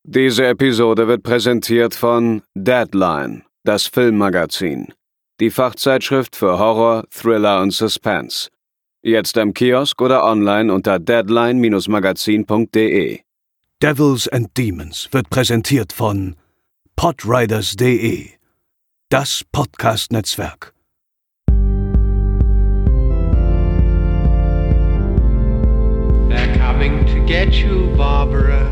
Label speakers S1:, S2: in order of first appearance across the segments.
S1: Diese Episode wird präsentiert von Deadline, das Filmmagazin. Die Fachzeitschrift für Horror, Thriller und Suspense. Jetzt im Kiosk oder online unter deadline-magazin.de.
S2: Devils and Demons wird präsentiert von podriders.de, das Podcast-Netzwerk.
S3: They're coming to get you, Barbara.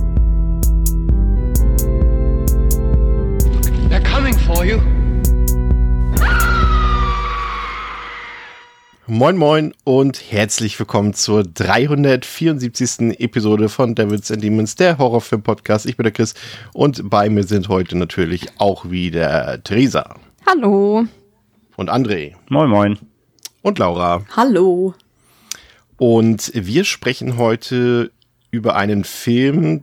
S3: They're coming for you.
S4: Moin moin und herzlich willkommen zur 374. Episode von Devils and Demons, der Horrorfilm-Podcast. Ich bin der Chris und bei mir sind heute natürlich auch wieder Theresa.
S5: Hallo.
S4: Und André.
S6: Moin moin.
S4: Und Laura.
S5: Hallo.
S4: Und wir sprechen heute über einen Film,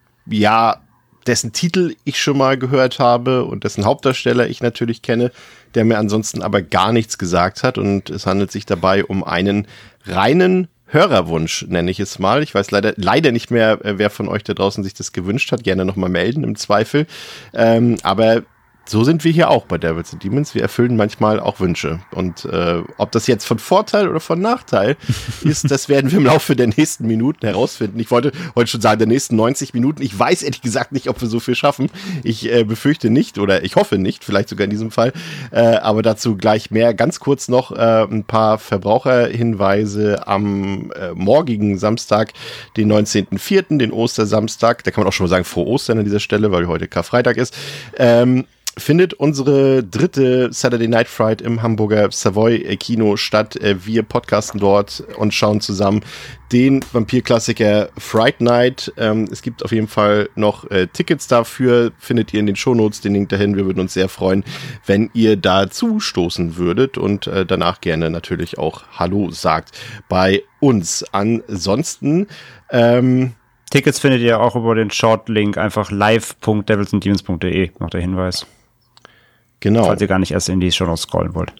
S4: dessen Titel ich schon mal gehört habe und dessen Hauptdarsteller ich natürlich kenne, der mir ansonsten aber gar nichts gesagt hat. Und es handelt sich dabei um einen reinen Hörerwunsch, nenne ich es mal. Ich weiß leider nicht mehr, wer von euch da draußen sich das gewünscht hat. Gerne nochmal melden im Zweifel. Aber so sind wir hier auch bei Devils and Demons. Wir erfüllen manchmal auch Wünsche. Und ob das jetzt von Vorteil oder von Nachteil ist, das werden wir im Laufe der nächsten Minuten herausfinden. Ich wollte heute schon sagen, der nächsten 90 Minuten. Ich weiß ehrlich gesagt nicht, ob wir so viel schaffen. Ich befürchte nicht oder ich hoffe nicht, vielleicht sogar in diesem Fall. Aber dazu gleich mehr. Ganz kurz noch ein paar Verbraucherhinweise am morgigen Samstag, den 19.04., den Ostersamstag. Da kann man auch schon mal sagen, frohe Ostern an dieser Stelle, weil heute Karfreitag ist. Findet unsere dritte Saturday Night Fright im Hamburger Savoy Kino statt. Wir podcasten dort und schauen zusammen den Vampirklassiker Fright Night. Es gibt auf jeden Fall noch Tickets dafür, findet ihr in den Shownotes den Link dahin. Wir würden uns sehr freuen, wenn ihr dazu stoßen würdet und danach gerne natürlich auch Hallo sagt bei uns. Ansonsten
S6: Tickets findet ihr auch über den Shortlink, einfach live.devilsanddemons.de, noch der Hinweis.
S4: Genau.
S6: Falls ihr gar nicht erst in die Shownotes scrollen wollt.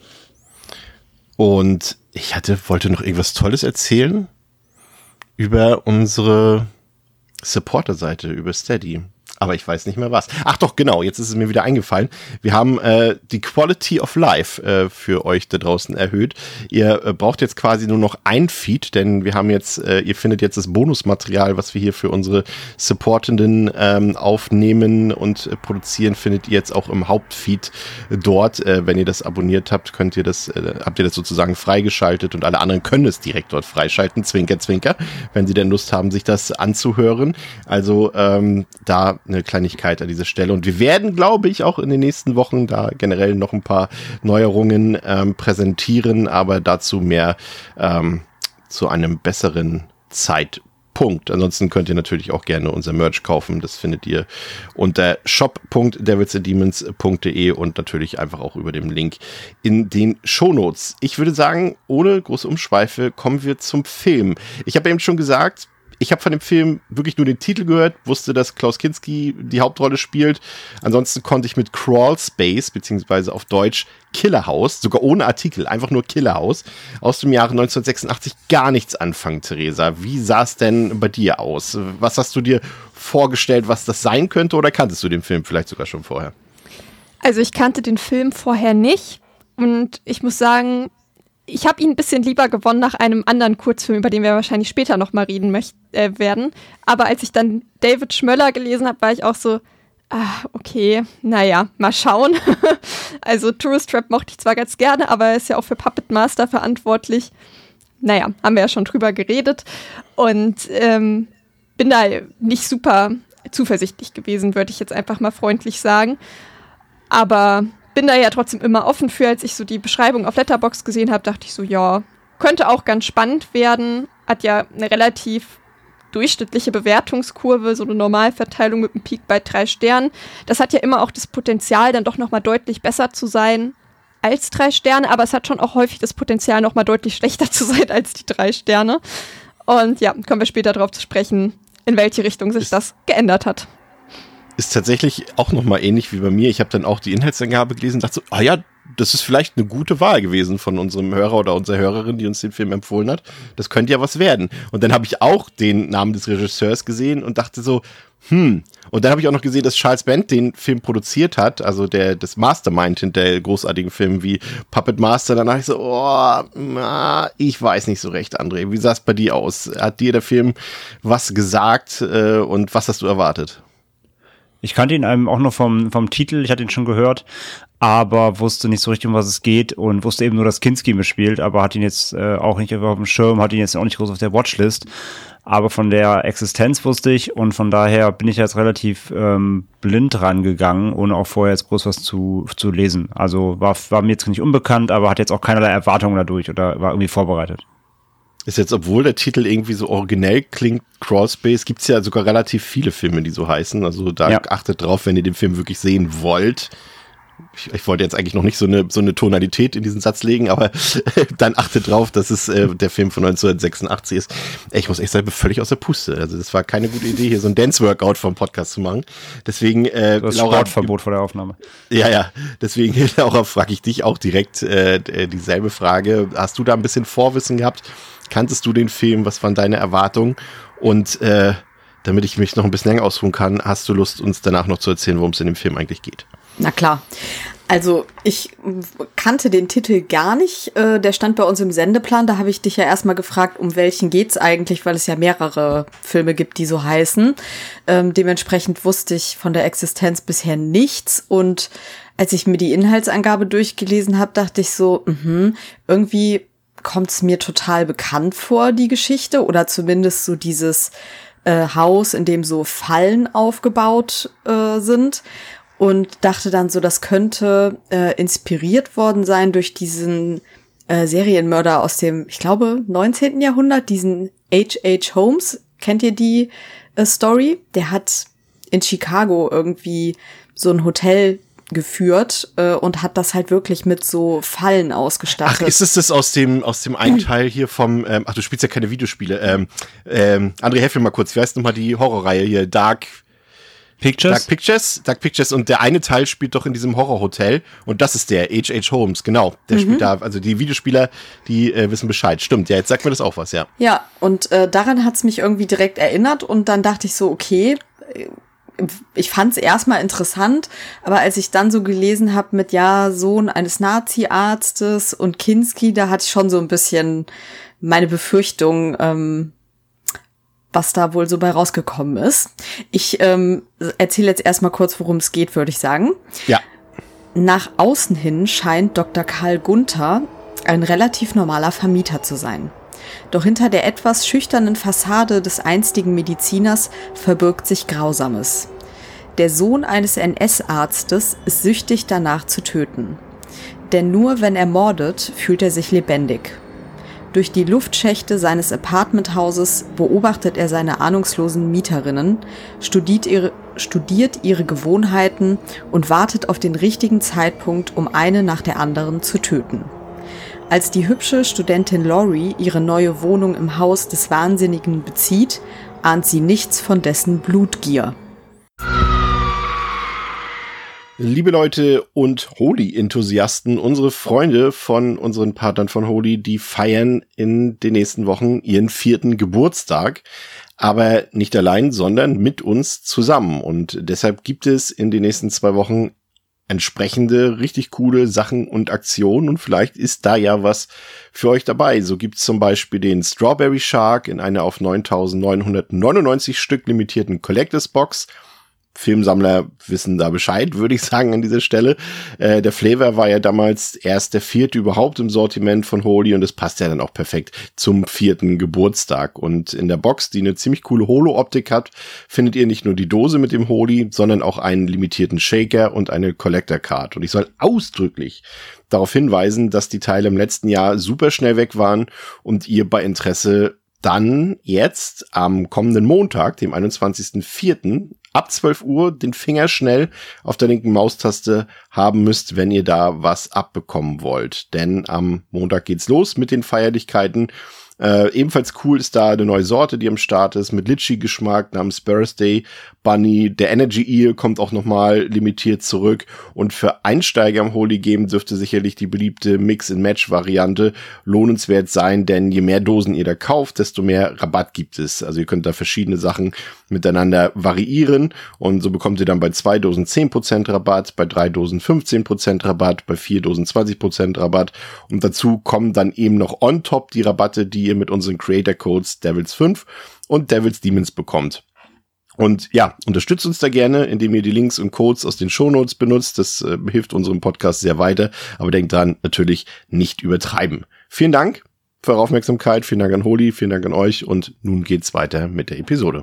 S4: Und ich wollte noch irgendwas Tolles erzählen über unsere Supporter-Seite, über Steady. Aber ich weiß nicht mehr was. Ach doch, genau, jetzt ist es mir wieder eingefallen. Wir haben die Quality of Life für euch da draußen erhöht. Ihr braucht jetzt quasi nur noch ein Feed, denn wir haben jetzt, ihr findet jetzt das Bonusmaterial, was wir hier für unsere Supportenden aufnehmen und produzieren, findet ihr jetzt auch im Hauptfeed dort. Wenn ihr das abonniert habt, habt ihr das sozusagen freigeschaltet und alle anderen können es direkt dort freischalten. Zwinker, zwinker, wenn sie denn Lust haben, sich das anzuhören. Also da eine Kleinigkeit an dieser Stelle. Und wir werden, glaube ich, auch in den nächsten Wochen da generell noch ein paar Neuerungen präsentieren, aber dazu mehr zu einem besseren Zeitpunkt. Ansonsten könnt ihr natürlich auch gerne unser Merch kaufen. Das findet ihr unter shop.devilsanddemons.de und natürlich einfach auch über den Link in den Shownotes. Ich würde sagen, ohne große Umschweife kommen wir zum Film. Ich habe eben schon gesagt, ich habe von dem Film wirklich nur den Titel gehört, wusste, dass Klaus Kinski die Hauptrolle spielt. Ansonsten konnte ich mit Crawl Space, beziehungsweise auf Deutsch Killer House, sogar ohne Artikel, einfach nur Killer House, aus dem Jahre 1986 gar nichts anfangen, Theresa. Wie sah es denn bei dir aus? Was hast du dir vorgestellt, was das sein könnte, oder kanntest du den Film vielleicht sogar schon vorher?
S5: Also ich kannte den Film vorher nicht und ich muss sagen, ich habe ihn ein bisschen lieber gewonnen nach einem anderen Kurzfilm, über den wir wahrscheinlich später noch mal reden werden. Aber als ich dann David Schmöller gelesen habe, war ich auch so, okay, naja, mal schauen. Also Tourist Trap mochte ich zwar ganz gerne, aber er ist ja auch für Puppet Master verantwortlich. Naja, haben wir ja schon drüber geredet. Und bin da nicht super zuversichtlich gewesen, würde ich jetzt einfach mal freundlich sagen. Aber bin da ja trotzdem immer offen für. Als ich so die Beschreibung auf Letterboxd gesehen habe, dachte ich so, ja, könnte auch ganz spannend werden. Hat ja eine relativ durchschnittliche Bewertungskurve, so eine Normalverteilung mit einem Peak bei 3 Sternen. Das hat ja immer auch das Potenzial, dann doch nochmal deutlich besser zu sein als 3 Sterne, aber es hat schon auch häufig das Potenzial, nochmal deutlich schlechter zu sein als die 3 Sterne. Und ja, kommen wir später darauf zu sprechen, in welche Richtung sich das geändert hat.
S4: Ist tatsächlich auch nochmal ähnlich wie bei mir. Ich habe dann auch die Inhaltsangabe gelesen und dachte so, das ist vielleicht eine gute Wahl gewesen von unserem Hörer oder unserer Hörerin, die uns den Film empfohlen hat. Das könnte ja was werden. Und dann habe ich auch den Namen des Regisseurs gesehen und dachte so, Und dann habe ich auch noch gesehen, dass Charles Band den Film produziert hat, also das Mastermind hinter großartigen Filmen wie Puppet Master. Danach ich so, ich weiß nicht so recht, André. Wie sah es bei dir aus? Hat dir der Film was gesagt und was hast du erwartet?
S6: Ich kannte ihn auch nur vom Titel, ich hatte ihn schon gehört, aber wusste nicht so richtig, um was es geht und wusste eben nur, dass Kinski mitspielt, aber hat ihn jetzt auch nicht auf dem Schirm, hat ihn jetzt auch nicht groß auf der Watchlist. Aber von der Existenz wusste ich und von daher bin ich jetzt relativ blind rangegangen, ohne auch vorher jetzt groß was zu lesen. Also war mir jetzt nicht unbekannt, aber hat jetzt auch keinerlei Erwartungen dadurch oder war irgendwie vorbereitet.
S4: Ist jetzt, obwohl der Titel irgendwie so originell klingt, Crawlspace, gibt's ja sogar relativ viele Filme, die so heißen. Also da achtet drauf, wenn ihr den Film wirklich sehen wollt. Ich wollte jetzt eigentlich noch nicht so eine Tonalität in diesen Satz legen, aber dann achtet drauf, dass es der Film von 1986 ist. Ich muss echt sagen, ich bin völlig aus der Puste. Also das war keine gute Idee, hier so ein Dance-Workout vom Podcast zu machen. Deswegen,
S6: das
S4: Laura,
S6: Sportverbot vor der Aufnahme.
S4: Ja. Deswegen, Laura, frage ich dich auch direkt dieselbe Frage. Hast du da ein bisschen Vorwissen gehabt? Kanntest du den Film? Was waren deine Erwartungen? Und damit ich mich noch ein bisschen länger ausruhen kann, hast du Lust, uns danach noch zu erzählen, worum es in dem Film eigentlich geht?
S7: Na klar. Also ich kannte den Titel gar nicht. Der stand bei uns im Sendeplan. Da habe ich dich ja erstmal gefragt, um welchen geht's eigentlich, weil es ja mehrere Filme gibt, die so heißen. Dementsprechend wusste ich von der Existenz bisher nichts. Und als ich mir die Inhaltsangabe durchgelesen habe, dachte ich so, irgendwie kommt es mir total bekannt vor, die Geschichte. Oder zumindest so dieses Haus, in dem so Fallen aufgebaut sind. Und dachte dann so, das könnte inspiriert worden sein durch diesen Serienmörder aus dem, ich glaube, 19. Jahrhundert, diesen H.H. Holmes. Kennt ihr die Story? Der hat in Chicago irgendwie so ein Hotel geführt und hat das halt wirklich mit so Fallen ausgestattet.
S4: Ach, ist es das aus dem einen Teil hier vom, du spielst ja keine Videospiele. André, helf mir mal kurz, wie heißt nochmal die Horrorreihe hier? Dark Pictures und der eine Teil spielt doch in diesem Horrorhotel und das ist der H.H. Holmes, genau. Der spielt da, also die Videospieler, die wissen Bescheid. Stimmt, ja, jetzt sagt mir das auch was, ja. Ja,
S7: und daran hat's mich irgendwie direkt erinnert und dann dachte ich so, okay, ich fand's erstmal interessant, aber als ich dann so gelesen habe mit, Sohn eines Nazi-Arztes und Kinski, da hatte ich schon so ein bisschen meine Befürchtung, was da wohl so bei rausgekommen ist. Ich erzähle jetzt erstmal kurz, worum es geht, würde ich sagen.
S4: Ja.
S7: Nach außen hin scheint Dr. Karl Gunther ein relativ normaler Vermieter zu sein. Doch hinter der etwas schüchternen Fassade des einstigen Mediziners verbirgt sich Grausames. Der Sohn eines NS-Arztes ist süchtig danach zu töten. Denn nur wenn er mordet, fühlt er sich lebendig. Durch die Luftschächte seines Apartmenthauses beobachtet er seine ahnungslosen Mieterinnen, studiert ihre Gewohnheiten und wartet auf den richtigen Zeitpunkt, um eine nach der anderen zu töten. Als die hübsche Studentin Laurie ihre neue Wohnung im Haus des Wahnsinnigen bezieht, ahnt sie nichts von dessen Blutgier.
S4: Liebe Leute und Holy-Enthusiasten, unsere Freunde von unseren Partnern von Holy, die feiern in den nächsten Wochen ihren 4. Geburtstag. Aber nicht allein, sondern mit uns zusammen. Und deshalb gibt es in den nächsten 2 Wochen entsprechende, richtig coole Sachen und Aktionen. Und vielleicht ist da ja was für euch dabei. So gibt's zum Beispiel den Strawberry Shark in einer auf 9.999 Stück limitierten Collectors Box. Filmsammler wissen da Bescheid, würde ich sagen an dieser Stelle. Der Flavor war ja damals erst der 4. überhaupt im Sortiment von Holy und es passt ja dann auch perfekt zum 4. Geburtstag. Und in der Box, die eine ziemlich coole Holo-Optik hat, findet ihr nicht nur die Dose mit dem Holy, sondern auch einen limitierten Shaker und eine Collector Card. Und ich soll ausdrücklich darauf hinweisen, dass die Teile im letzten Jahr super schnell weg waren und ihr bei Interesse dann jetzt am kommenden Montag, dem 21.04., ab 12 Uhr den Finger schnell auf der linken Maustaste haben müsst, wenn ihr da was abbekommen wollt. Denn am Montag geht's los mit den Feierlichkeiten. Ebenfalls cool ist da eine neue Sorte, die am Start ist, mit Litchi-Geschmack namens Birthday Bunny. Der Energy Eel kommt auch nochmal limitiert zurück. Und für Einsteiger im Holy Game dürfte sicherlich die beliebte Mix-and-Match-Variante lohnenswert sein, denn je mehr Dosen ihr da kauft, desto mehr Rabatt gibt es. Also ihr könnt da verschiedene Sachen miteinander variieren und so bekommt ihr dann bei 2 Dosen 10% Rabatt, bei 3 Dosen 15% Rabatt, bei 4 Dosen 20% Rabatt und dazu kommen dann eben noch on top die Rabatte, die ihr mit unseren Creator-Codes Devils5 und Devils Demons bekommt. Und ja, unterstützt uns da gerne, indem ihr die Links und Codes aus den Shownotes benutzt. Das hilft unserem Podcast sehr weiter. Aber denkt dran, natürlich nicht übertreiben. Vielen Dank für eure Aufmerksamkeit. Vielen Dank an Holy, vielen Dank an euch. Und nun geht's weiter mit der Episode.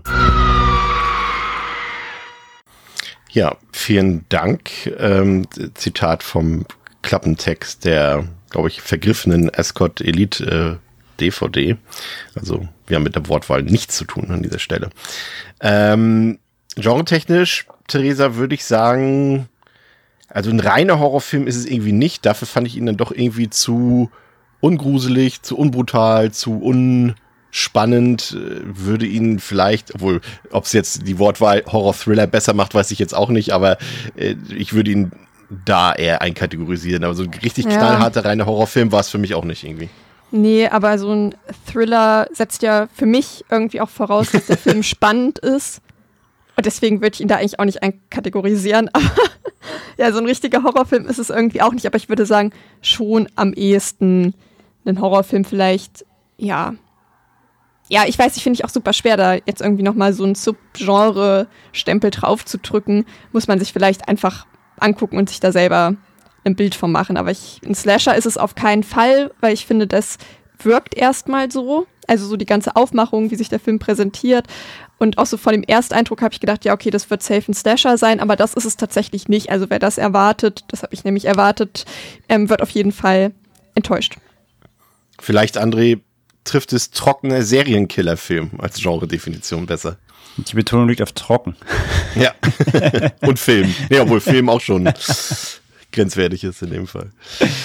S4: Ja, vielen Dank. Zitat vom Klappentext der, glaube ich, vergriffenen Escort Elite DVD. Also wir haben mit der Wortwahl nichts zu tun an dieser Stelle. Genre-technisch, Theresa, würde ich sagen, also ein reiner Horrorfilm ist es irgendwie nicht. Dafür fand ich ihn dann doch irgendwie zu ungruselig, zu unbrutal, zu unspannend. Würde ihn vielleicht, obwohl, ob es jetzt die Wortwahl Horror-Thriller besser macht, weiß ich jetzt auch nicht, aber ich würde ihn da eher einkategorisieren. Aber so ein richtig knallharter, reiner Horrorfilm war es für mich auch nicht irgendwie.
S5: Nee, aber so ein Thriller setzt ja für mich irgendwie auch voraus, dass der Film spannend ist. Und deswegen würde ich ihn da eigentlich auch nicht einkategorisieren. Aber ja, so ein richtiger Horrorfilm ist es irgendwie auch nicht. Aber ich würde sagen, schon am ehesten ein Horrorfilm vielleicht, ja. Ja, ich weiß, ich finde ich auch super schwer, da jetzt irgendwie nochmal so einen Subgenre-Stempel drauf zu drücken. Muss man sich vielleicht einfach angucken und sich da selber ein Bild von machen, aber ein Slasher ist es auf keinen Fall, weil ich finde, das wirkt erstmal so, also so die ganze Aufmachung, wie sich der Film präsentiert und auch so von dem Ersteindruck habe ich gedacht, ja okay, das wird safe ein Slasher sein, aber das ist es tatsächlich nicht, also wer das erwartet, das habe ich nämlich erwartet, wird auf jeden Fall enttäuscht.
S4: Vielleicht, André, trifft es trockener Serienkiller-Film als Genre-Definition besser.
S6: Die Betonung liegt auf trocken.
S4: Ja, und Film. Ja, obwohl Film auch schon grenzwertig ist in dem Fall.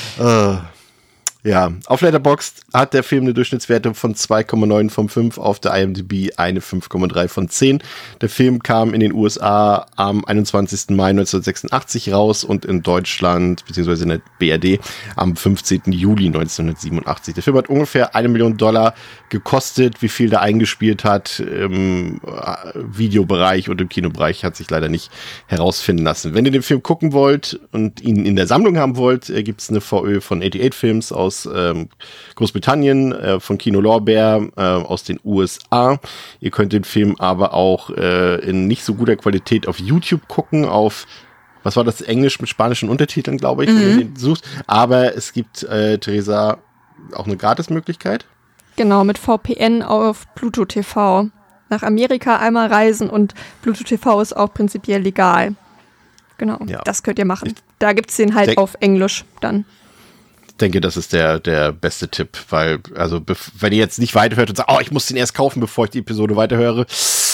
S4: Ja, auf Letterboxd hat der Film eine Durchschnittswertung von 2,9 von 5, auf der IMDb eine 5,3 von 10. Der Film kam in den USA am 21. Mai 1986 raus und in Deutschland, beziehungsweise in der BRD, am 15. Juli 1987. Der Film hat ungefähr $1 Million gekostet. Wie viel der eingespielt hat im Videobereich und im Kinobereich, hat sich leider nicht herausfinden lassen. Wenn ihr den Film gucken wollt und ihn in der Sammlung haben wollt, gibt es eine VÖ von 88 Films aus Großbritannien, von Kino Lorbeer, aus den USA. Ihr könnt den Film aber auch in nicht so guter Qualität auf YouTube gucken, auf, was war das, Englisch mit spanischen Untertiteln, glaube ich, wenn du den suchst. Aber es gibt, Theresa, auch eine Gratismöglichkeit.
S5: Genau, mit VPN auf Pluto TV. Nach Amerika einmal reisen und Pluto TV ist auch prinzipiell legal. Genau, ja. Das könnt ihr machen. Da gibt's den halt auf Englisch dann.
S4: Ich denke, das ist der beste Tipp, weil, also, wenn ihr jetzt nicht weiterhört und sagt, oh, ich muss den erst kaufen, bevor ich die Episode weiterhöre,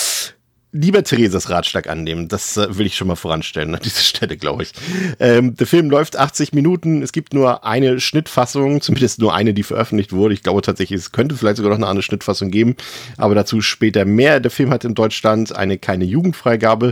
S4: lieber Theresas Ratschlag annehmen. Das will ich schon mal voranstellen an dieser Stelle, glaube ich. Der Film läuft 80 Minuten. Es gibt nur eine Schnittfassung, zumindest nur eine, die veröffentlicht wurde. Ich glaube tatsächlich, es könnte vielleicht sogar noch eine andere Schnittfassung geben, aber dazu später mehr. Der Film hat in Deutschland eine keine Jugendfreigabe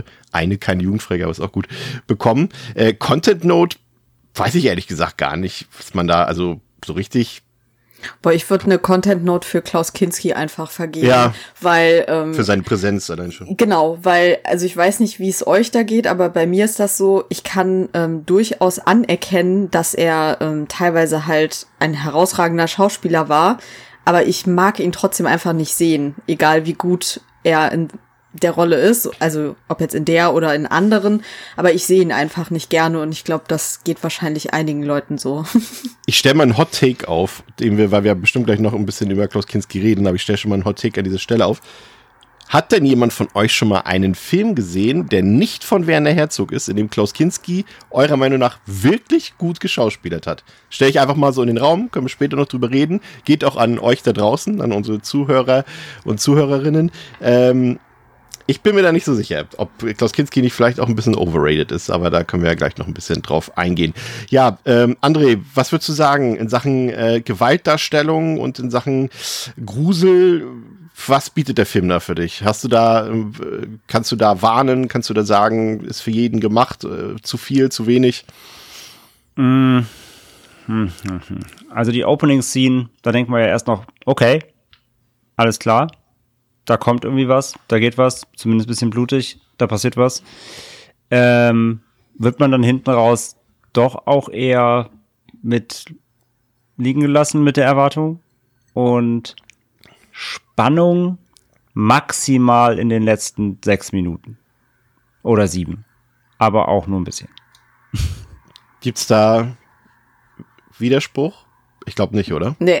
S4: ist auch gut, bekommen. Content Note weiß ich ehrlich gesagt gar nicht, was man da also so richtig.
S7: Boah, ich würde eine Content Note für Klaus Kinski einfach vergeben.
S4: Ja,
S7: weil
S4: für seine Präsenz allein schon.
S7: Genau, weil, also ich weiß nicht, wie es euch da geht, aber bei mir ist das so, ich kann durchaus anerkennen, dass er teilweise halt ein herausragender Schauspieler war, aber ich mag ihn trotzdem einfach nicht sehen, egal wie gut er in der Rolle ist, also ob jetzt in der oder in anderen, aber ich sehe ihn einfach nicht gerne und ich glaube, das geht wahrscheinlich einigen Leuten so.
S4: Ich stelle mal einen Hot Take auf, weil wir bestimmt gleich noch ein bisschen über Klaus Kinski reden, aber ich stelle schon mal einen Hot Take an dieser Stelle auf. Hat denn jemand von euch schon mal einen Film gesehen, der nicht von Werner Herzog ist, in dem Klaus Kinski eurer Meinung nach wirklich gut geschauspielert hat? Stelle ich einfach mal so in den Raum, können wir später noch drüber reden. Geht auch an euch da draußen, an unsere Zuhörer und Zuhörerinnen. Ich bin mir da nicht so sicher, ob Klaus Kinski nicht vielleicht auch ein bisschen overrated ist, aber da können wir ja gleich noch ein bisschen drauf eingehen. Ja, André, was würdest du sagen in Sachen Gewaltdarstellung und in Sachen Grusel? Was bietet der Film da für dich? Kannst du da warnen? Kannst du da sagen, ist für jeden gemacht? Zu viel, zu wenig?
S6: Also die Opening-Scene, da denkt man ja erst noch, okay, alles klar, da kommt irgendwie was, da geht was, zumindest ein bisschen blutig, da passiert was. Wird man dann hinten raus doch auch eher mit liegen gelassen mit der Erwartung? Und Spannung maximal in den letzten 6 Minuten. Oder 7. Aber auch nur ein bisschen.
S4: Gibt's da Widerspruch? Ich glaube nicht, oder?
S7: Nee.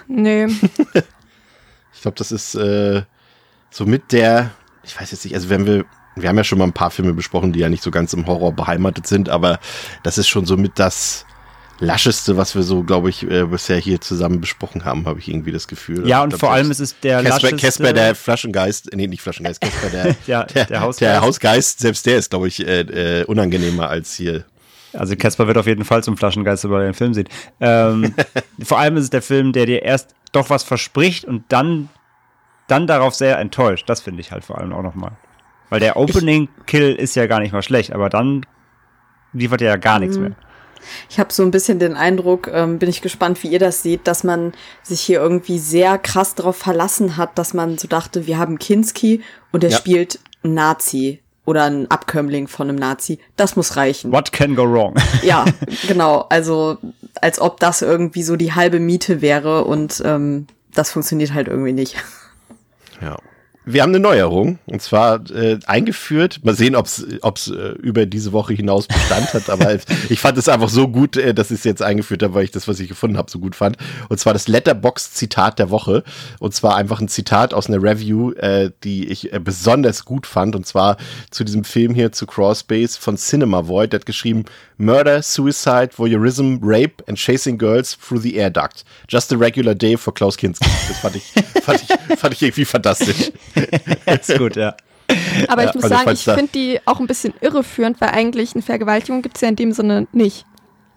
S4: Ich glaube, das ist so mit der, ich weiß jetzt nicht, also wir haben ja schon mal ein paar Filme besprochen, die ja nicht so ganz im Horror beheimatet sind, aber das ist schon so mit das Lascheste, was wir so, glaube ich, bisher hier zusammen besprochen haben, habe ich irgendwie das Gefühl.
S6: Ja, und vor allem ist es der Lascheste.
S4: Casper, der Flaschengeist, nee, nicht Flaschengeist, Casper, der Hausgeist. Der Hausgeist, selbst der ist, glaube ich, unangenehmer als hier.
S6: Also Casper wird auf jeden Fall zum Flaschengeist, sobald er den Film sieht. Vor allem ist es der Film, der dir erst doch was verspricht und dann darauf sehr enttäuscht. Das finde ich halt vor allem auch nochmal. Weil der Opening-Kill ist ja gar nicht mal schlecht, aber dann liefert er ja gar nichts mehr.
S7: Ich habe so ein bisschen den Eindruck, bin ich gespannt, wie ihr das seht, dass man sich hier irgendwie sehr krass darauf verlassen hat, dass man so dachte, wir haben Kinski und er spielt einen Nazi oder einen Abkömmling von einem Nazi. Das muss reichen.
S6: What can go wrong?
S7: Ja, genau. Also als ob das irgendwie so die halbe Miete wäre und das funktioniert halt irgendwie nicht.
S4: Ja. Wir haben eine Neuerung, und zwar eingeführt. Mal sehen, ob's über diese Woche hinaus Bestand hat, aber ich fand es einfach so gut, dass ich es jetzt eingeführt habe, weil ich das, was ich gefunden habe, so gut fand. Und zwar das Letterboxd-Zitat der Woche. Und zwar einfach ein Zitat aus einer Review, die ich besonders gut fand. Und zwar zu diesem Film hier, zu Crawlspace von Cinema Void. Der hat geschrieben, Murder, Suicide, Voyeurism, Rape and Chasing Girls through the Air Duct. Just a regular day for Klaus Kinski. Das fand ich irgendwie fantastisch.
S6: Ist gut, ja.
S5: Aber ich muss sagen, ich finde die auch ein bisschen irreführend, weil eigentlich eine Vergewaltigung gibt es ja in dem Sinne nicht.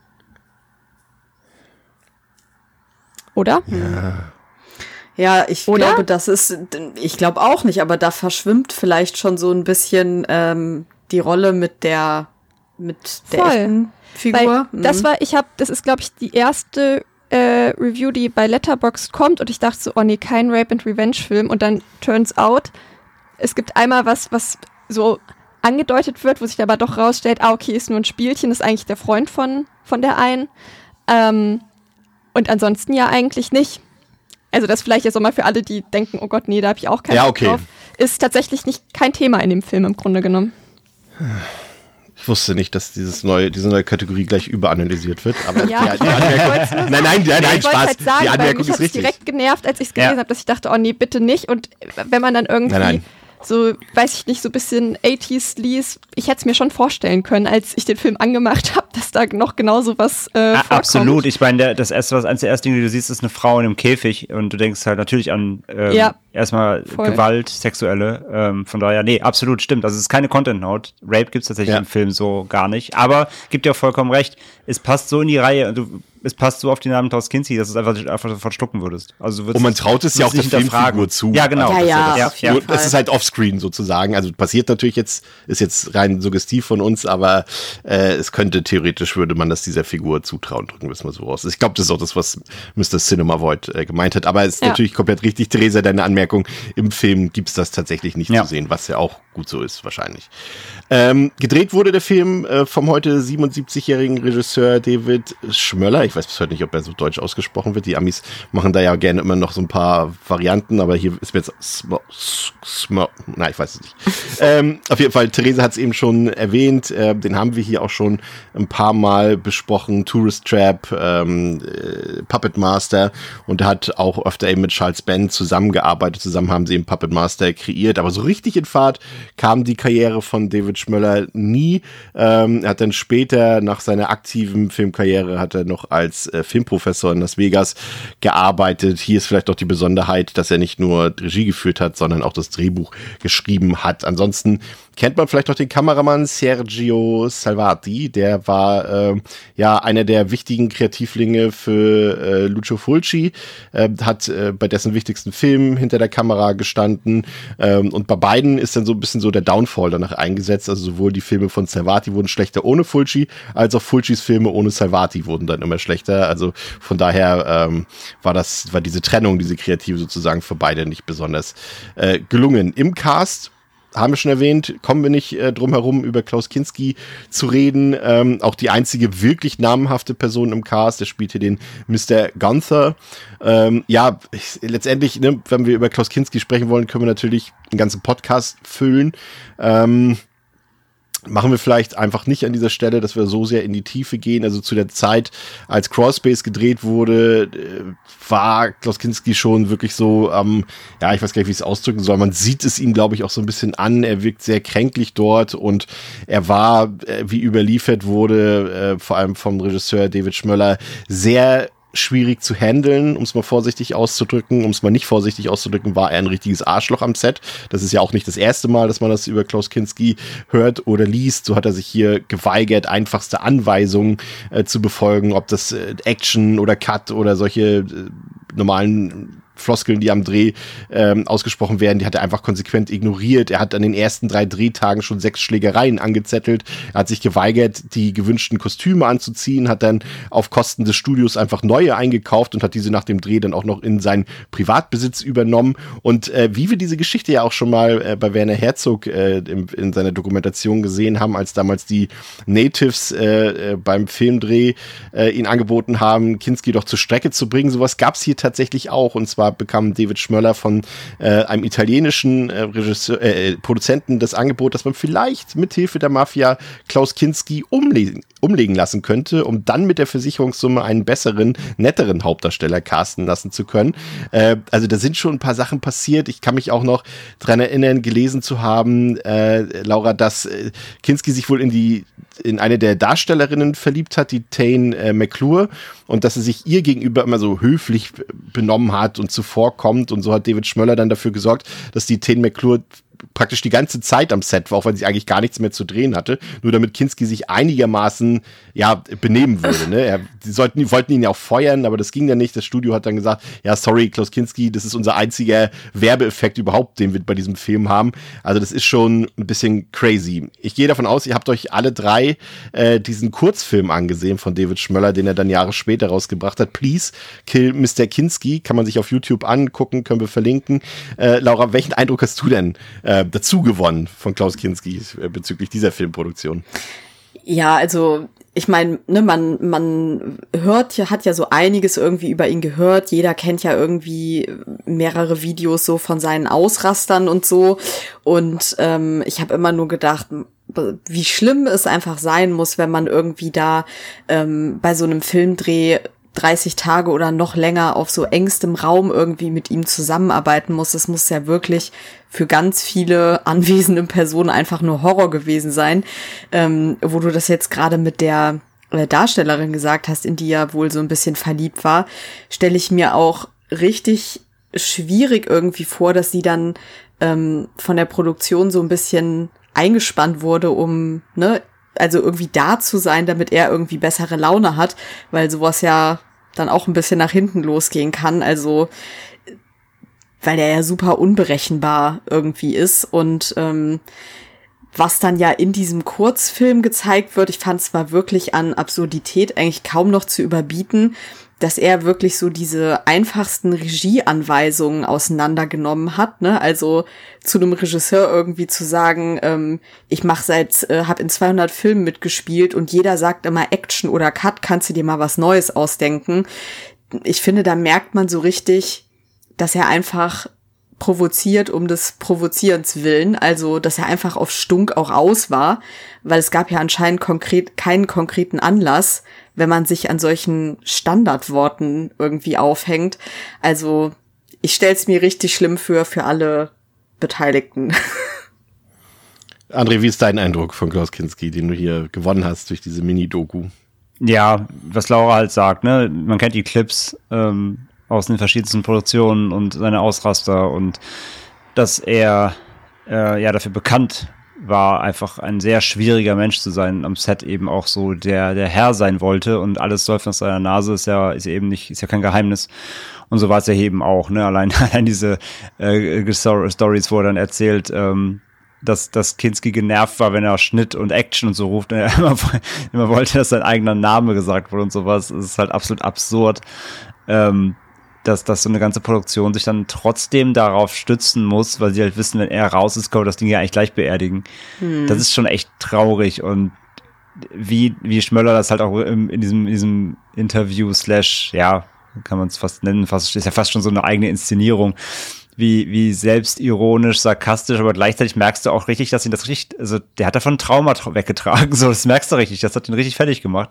S5: Oder?
S7: Ja, ich glaube, ich glaube auch nicht, aber da verschwimmt vielleicht schon so ein bisschen die Rolle mit der echten Figur.
S5: Weil das ist, glaube ich, die erste Review, die bei Letterboxd kommt und ich dachte so, oh nee, kein Rape and Revenge Film und dann turns out, es gibt einmal was so angedeutet wird, wo sich aber doch rausstellt, okay, ist nur ein Spielchen, ist eigentlich der Freund von der einen und ansonsten ja eigentlich nicht. Also das vielleicht jetzt auch mal für alle, die denken, oh Gott, nee, da habe ich auch keinen Bock drauf, ist tatsächlich kein Thema in dem Film im Grunde genommen.
S4: Ich wusste nicht, dass diese neue Kategorie gleich überanalysiert wird. Aber
S5: ja,
S4: nein, Spaß.
S5: Halt sagen,
S4: die Anmerkung
S5: mich
S4: ist richtig.
S5: Direkt genervt, als ich es gelesen habe, dass ich dachte, oh nee, bitte nicht. Und wenn man dann irgendwie so, weiß ich nicht, so ein bisschen 80s liest, ich hätte es mir schon vorstellen können, als ich den Film angemacht habe, dass da noch genau so was vorkommt.
S6: Absolut. Ich meine, eins der ersten Dinge, die du siehst, ist eine Frau in einem Käfig und du denkst halt natürlich an erstmal Gewalt, sexuelle. Von daher, nee, absolut stimmt. Also es ist keine Content-Note. Rape gibt es tatsächlich im Film so gar nicht. Aber gibt dir auch vollkommen recht. Es passt so in die Reihe. Es passt so auf den Namen Klaus Kinski, dass du es einfach sofort schlucken würdest. Also
S4: und man traut es ja auch der Filmfigur zu.
S6: Ja, genau.
S4: Es ist halt offscreen sozusagen. Also passiert natürlich ist jetzt rein suggestiv von uns, aber es könnte theoretisch, würde man das dieser Figur zutrauen, drücken wir es mal so aus. Ich glaube, das ist auch das, was Mr. Cinema Void gemeint hat. Aber es ist natürlich komplett richtig, Theresa, deine Anmerkung. Im Film gibt es das tatsächlich nicht zu sehen, was ja auch gut so ist, wahrscheinlich. Gedreht wurde der Film vom heute 77-jährigen Regisseur David Schmöller. Ich weiß bis heute nicht, ob er so deutsch ausgesprochen wird. Die Amis machen da ja gerne immer noch so ein paar Varianten, aber hier ist mir jetzt ich weiß es nicht. Auf jeden Fall, Theresa hat es eben schon erwähnt, den haben wir hier auch schon ein paar Mal besprochen. Tourist Trap, Puppet Master, und er hat auch öfter eben mit Charles Band zusammengearbeitet. Zusammen haben sie eben Puppet Master kreiert, aber so richtig in Fahrt kam die Karriere von David Schmöller nie. Er hat dann später, nach seiner aktiven Filmkarriere, hat er noch als Filmprofessor in Las Vegas gearbeitet. Hier ist vielleicht auch die Besonderheit, dass er nicht nur Regie geführt hat, sondern auch das Drehbuch geschrieben hat. Ansonsten kennt man vielleicht noch den Kameramann Sergio Salvati, der war einer der wichtigen Kreativlinge für Lucio Fulci, hat bei dessen wichtigsten Filmen hinter der Kamera gestanden und bei beiden ist dann so ein bisschen so der Downfall danach eingesetzt, also sowohl die Filme von Salvati wurden schlechter ohne Fulci, als auch Fulcis Filme ohne Salvati wurden dann immer schlechter, also von daher war diese Trennung, diese Kreative sozusagen für beide nicht besonders gelungen. Im Cast haben wir schon erwähnt, kommen wir nicht drum herum, über Klaus Kinski zu reden. Auch die einzige wirklich namhafte Person im Cast, der spielt hier den Mr. Gunther. Letztendlich, ne, wenn wir über Klaus Kinski sprechen wollen, können wir natürlich einen ganzen Podcast füllen. Machen wir vielleicht einfach nicht an dieser Stelle, dass wir so sehr in die Tiefe gehen. Also zu der Zeit, als Crawlspace gedreht wurde, war Klaus Kinski schon wirklich so, ich weiß gar nicht, wie ich es ausdrücken soll. Man sieht es ihm, glaube ich, auch so ein bisschen an. Er wirkt sehr kränklich dort und er war, wie überliefert wurde, vor allem vom Regisseur David Schmöller, sehr schwierig zu handeln, um es mal vorsichtig auszudrücken. Um es mal nicht vorsichtig auszudrücken, war er ein richtiges Arschloch am Set. Das ist ja auch nicht das erste Mal, dass man das über Klaus Kinski hört oder liest. So hat er sich hier geweigert, einfachste Anweisungen zu befolgen, ob das Action oder Cut oder solche normalen Floskeln, die am Dreh ausgesprochen werden, die hat er einfach konsequent ignoriert. Er hat an den ersten 3 Drehtagen schon 6 Schlägereien angezettelt. Er hat sich geweigert, die gewünschten Kostüme anzuziehen, hat dann auf Kosten des Studios einfach neue eingekauft und hat diese nach dem Dreh dann auch noch in seinen Privatbesitz übernommen. Und wie wir diese Geschichte ja auch schon mal bei Werner Herzog in seiner Dokumentation gesehen haben, als damals die Natives beim Filmdreh ihn angeboten haben, Kinski doch zur Strecke zu bringen, sowas gab es hier tatsächlich auch. Und zwar bekam David Schmöller von einem italienischen Produzenten das Angebot, dass man vielleicht mithilfe der Mafia Klaus Kinski umlegen lassen könnte, um dann mit der Versicherungssumme einen besseren, netteren Hauptdarsteller casten lassen zu können. Also da sind schon ein paar Sachen passiert. Ich kann mich auch noch dran erinnern, gelesen zu haben, Laura, dass Kinski sich wohl in eine der Darstellerinnen verliebt hat, die Tane McClure, und dass er sich ihr gegenüber immer so höflich benommen hat und zuvorkommt, und so hat David Schmöller dann dafür gesorgt, dass die Tane McClure praktisch die ganze Zeit am Set war, auch wenn sie eigentlich gar nichts mehr zu drehen hatte, nur damit Kinski sich einigermaßen benehmen würde. Ne? Die wollten ihn ja auch feuern, aber das ging dann nicht. Das Studio hat dann gesagt, ja, sorry, Klaus Kinski, das ist unser einziger Werbeeffekt überhaupt, den wir bei diesem Film haben. Also das ist schon ein bisschen crazy. Ich gehe davon aus, ihr habt euch alle 3 diesen Kurzfilm angesehen von David Schmöller, den er dann Jahre später rausgebracht hat. Please Kill Mr. Kinski, kann man sich auf YouTube angucken, können wir verlinken. Laura, welchen Eindruck hast du denn dazu gewonnen von Klaus Kinski bezüglich dieser Filmproduktion?
S7: Ja, also ich meine, ne, man hat ja so einiges irgendwie über ihn gehört. Jeder kennt ja irgendwie mehrere Videos so von seinen Ausrastern und so. Und ich habe immer nur gedacht, wie schlimm es einfach sein muss, wenn man irgendwie da bei so einem Filmdreh 30 Tage oder noch länger auf so engstem Raum irgendwie mit ihm zusammenarbeiten muss. Das muss ja wirklich für ganz viele anwesende Personen einfach nur Horror gewesen sein. Wo du das jetzt gerade mit der Darstellerin gesagt hast, in die ja wohl so ein bisschen verliebt war, stelle ich mir auch richtig schwierig irgendwie vor, dass sie dann von der Produktion so ein bisschen eingespannt wurde, um, ne, also irgendwie da zu sein, damit er irgendwie bessere Laune hat, weil sowas ja dann auch ein bisschen nach hinten losgehen kann, also weil er ja super unberechenbar irgendwie ist. Und was dann ja in diesem Kurzfilm gezeigt wird, ich fand es war wirklich an Absurdität eigentlich kaum noch zu überbieten, dass er wirklich so diese einfachsten Regieanweisungen auseinandergenommen hat, ne? Also zu einem Regisseur irgendwie zu sagen, ich hab in 200 Filmen mitgespielt und jeder sagt immer Action oder Cut, kannst du dir mal was Neues ausdenken. Ich finde, da merkt man so richtig, dass er einfach provoziert um des Provozierens willen, also dass er einfach auf Stunk auch aus war, weil es gab ja anscheinend keinen konkreten Anlass, wenn man sich an solchen Standardworten irgendwie aufhängt. Also ich stell's mir richtig schlimm für alle Beteiligten.
S4: André, wie ist dein Eindruck von Klaus Kinski, den du hier gewonnen hast durch diese Mini-Doku?
S6: Ja, was Laura halt sagt, ne? Man kennt die Clips aus den verschiedensten Produktionen und seine Ausraster und dass er dafür bekannt war, einfach ein sehr schwieriger Mensch zu sein, am Set eben auch so der Herr sein wollte und alles läuft aus seiner Nase, ist ja kein Geheimnis. Und so war es ja eben auch, ne? Allein diese Stories, wo er dann erzählt, dass Kinski genervt war, wenn er Schnitt und Action und so ruft, und er immer wollte, dass sein eigener Name gesagt wurde und sowas. Das ist halt absolut absurd, dass so eine ganze Produktion sich dann trotzdem darauf stützen muss, weil sie halt wissen, wenn er raus ist, können wir das Ding ja eigentlich gleich beerdigen. Das ist schon echt traurig und wie Schmöller das halt auch in diesem Interview kann man es fast nennen, ist ja fast schon so eine eigene Inszenierung, wie selbstironisch, sarkastisch, aber gleichzeitig merkst du auch richtig, dass ihn das richtig, also der hat davon ein Trauma weggetragen, so, das merkst du richtig, das hat ihn richtig fertig gemacht.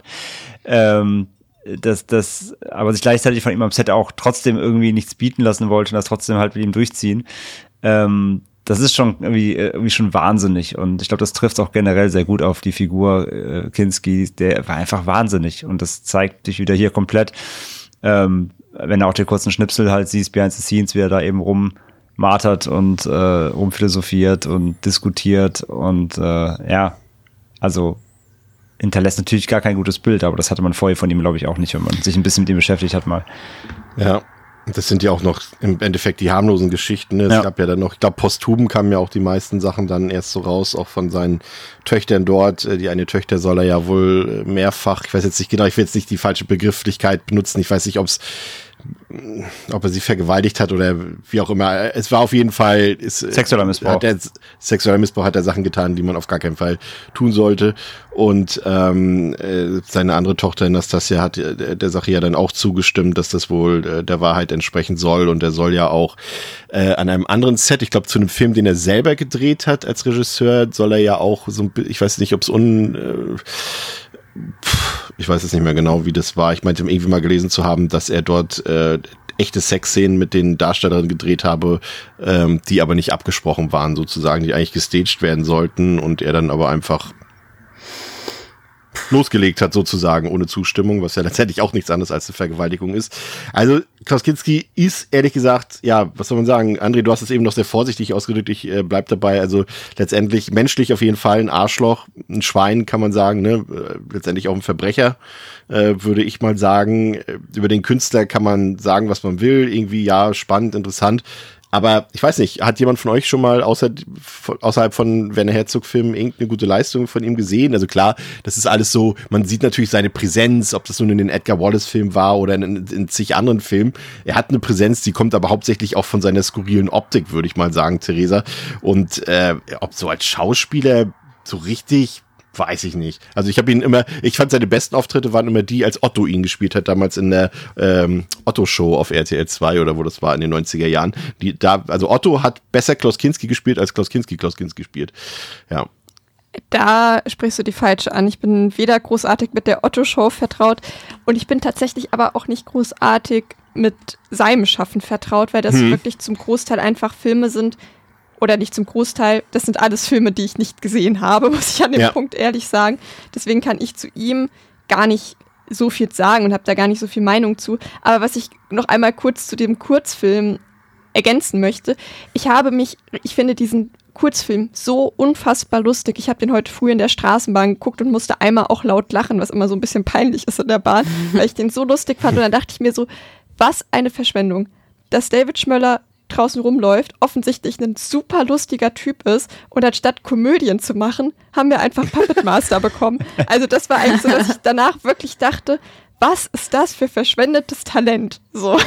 S6: Aber sich gleichzeitig von ihm am Set auch trotzdem irgendwie nichts bieten lassen wollte und das trotzdem halt mit ihm durchziehen. Das ist schon irgendwie schon wahnsinnig und ich glaube, das trifft auch generell sehr gut auf die Figur Kinski, der war einfach wahnsinnig und das zeigt sich wieder hier komplett, wenn du auch den kurzen Schnipsel halt siehst, behind the scenes, wie er da eben rummartert und rumphilosophiert und diskutiert und also hinterlässt natürlich gar kein gutes Bild, aber das hatte man vorher von ihm, glaube ich, auch nicht, wenn man sich ein bisschen mit ihm beschäftigt hat mal.
S4: Ja, das sind ja auch noch im Endeffekt die harmlosen Geschichten. Ne? Es gab ja dann noch, ich glaube, posthum kamen ja auch die meisten Sachen dann erst so raus, auch von seinen Töchtern dort. Die eine Töchter soll er ja wohl mehrfach, ich weiß jetzt nicht genau, ich will jetzt nicht die falsche Begrifflichkeit benutzen, ich weiß nicht, ob er sie vergewaltigt hat oder wie auch immer. Es war auf jeden Fall
S6: sexueller Missbrauch.
S4: Sexueller Missbrauch, hat er Sachen getan, die man auf gar keinen Fall tun sollte. Und seine andere Tochter Nastasia hat der Sache ja dann auch zugestimmt, dass das wohl der Wahrheit entsprechen soll. Und er soll ja auch an einem anderen Set, ich glaube zu einem Film, den er selber gedreht hat als Regisseur, soll er ja auch so, ich weiß nicht, ob es ich weiß jetzt nicht mehr genau, wie das war. Ich meinte irgendwie mal gelesen zu haben, dass er dort echte Sexszenen mit den Darstellerinnen gedreht habe, die aber nicht abgesprochen waren, sozusagen, die eigentlich gestaged werden sollten und er dann aber einfach losgelegt hat, sozusagen, ohne Zustimmung, was ja letztendlich auch nichts anderes als eine Vergewaltigung ist. Also Klaus Kinski ist, ehrlich gesagt, ja, was soll man sagen, André, du hast es eben noch sehr vorsichtig ausgedrückt, ich bleib dabei, also letztendlich menschlich auf jeden Fall ein Arschloch, ein Schwein, kann man sagen, ne, letztendlich auch ein Verbrecher, würde ich mal sagen. Über den Künstler kann man sagen, was man will, irgendwie, ja, spannend, interessant. Aber ich weiß nicht, hat jemand von euch schon mal außerhalb von Werner Herzog-Filmen irgendeine gute Leistung von ihm gesehen? Also klar, das ist alles so, man sieht natürlich seine Präsenz, ob das nun in den Edgar Wallace-Filmen war oder in zig anderen Filmen. Er hat eine Präsenz, die kommt aber hauptsächlich auch von seiner skurrilen Optik, würde ich mal sagen, Theresa. Und ob so als Schauspieler so richtig, weiß ich nicht. Also ich fand seine besten Auftritte waren immer die, als Otto ihn gespielt hat, damals in der Otto-Show auf RTL 2 oder wo das war in den 90er Jahren. Also Otto hat besser Klaus Kinski gespielt, als Klaus Kinski spielt. Ja.
S5: Da sprichst du die falsche an. Ich bin weder großartig mit der Otto-Show vertraut und ich bin tatsächlich aber auch nicht großartig mit seinem Schaffen vertraut, weil das wirklich zum Großteil einfach Filme sind, oder nicht zum Großteil, das sind alles Filme, die ich nicht gesehen habe, muss ich an dem Punkt ehrlich sagen. Deswegen kann ich zu ihm gar nicht so viel sagen und habe da gar nicht so viel Meinung zu. Aber was ich noch einmal kurz zu dem Kurzfilm ergänzen möchte, ich finde diesen Kurzfilm so unfassbar lustig. Ich habe den heute früh in der Straßenbahn geguckt und musste einmal auch laut lachen, was immer so ein bisschen peinlich ist in der Bahn, weil ich den so lustig fand. Und dann dachte ich mir so, was eine Verschwendung, dass David Schmöller draußen rumläuft, offensichtlich ein super lustiger Typ ist und anstatt Komödien zu machen, haben wir einfach Puppet Master bekommen. Also das war eigentlich so, dass ich danach wirklich dachte, was ist das für verschwendetes Talent? So.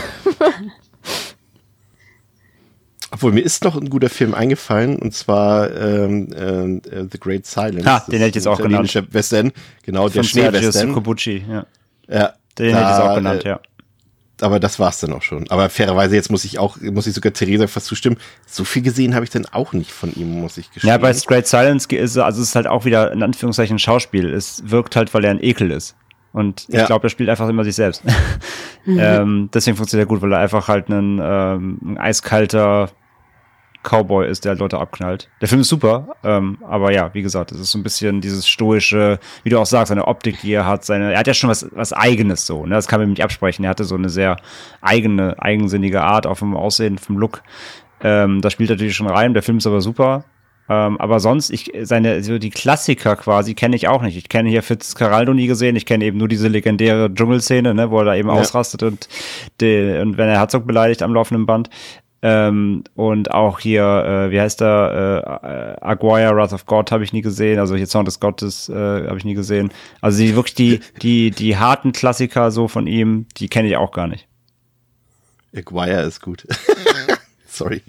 S4: Obwohl, mir ist noch ein guter Film eingefallen, und zwar The Great Silence.
S6: Den hätte ich jetzt auch genannt.
S4: Western, genau, der Schneewestern.
S6: Ja.
S4: Ja,
S6: den hätte ich jetzt auch genannt, ja.
S4: Aber das war's dann auch schon. Aber fairerweise, jetzt muss ich sogar Theresa fast zustimmen. So viel gesehen habe ich dann auch nicht von ihm, muss ich gestehen.
S6: Ja, bei Great Silence ist es halt auch wieder in Anführungszeichen ein Schauspiel. Es wirkt halt, weil er ein Ekel ist. Und ich glaube, er spielt einfach immer sich selbst. Deswegen funktioniert er gut, weil er einfach halt ein eiskalter, Cowboy ist, der Leute abknallt. Der Film ist super, aber ja, wie gesagt, es ist so ein bisschen dieses stoische, wie du auch sagst, seine Optik, die er hat, er hat ja schon was Eigenes so, ne? Das kann man ihm nicht absprechen. Er hatte so eine sehr eigensinnige Art auf dem Aussehen, vom Look. Das spielt natürlich schon rein, der Film ist aber super. Aber sonst, die Klassiker quasi kenne ich auch nicht. Ich kenne hier Fitzcarraldo nie gesehen. Ich kenne eben nur diese legendäre Dschungelszene, ne, wo er da eben ausrastet und wenn er Herzog beleidigt am laufenden Band. Und auch hier, wie heißt der, Aguirre, Wrath of God habe ich nie gesehen, also hier Sound des Gottes habe ich nie gesehen. Also die harten Klassiker so von ihm, die kenne ich auch gar nicht.
S4: Aguirre ist gut. Sorry.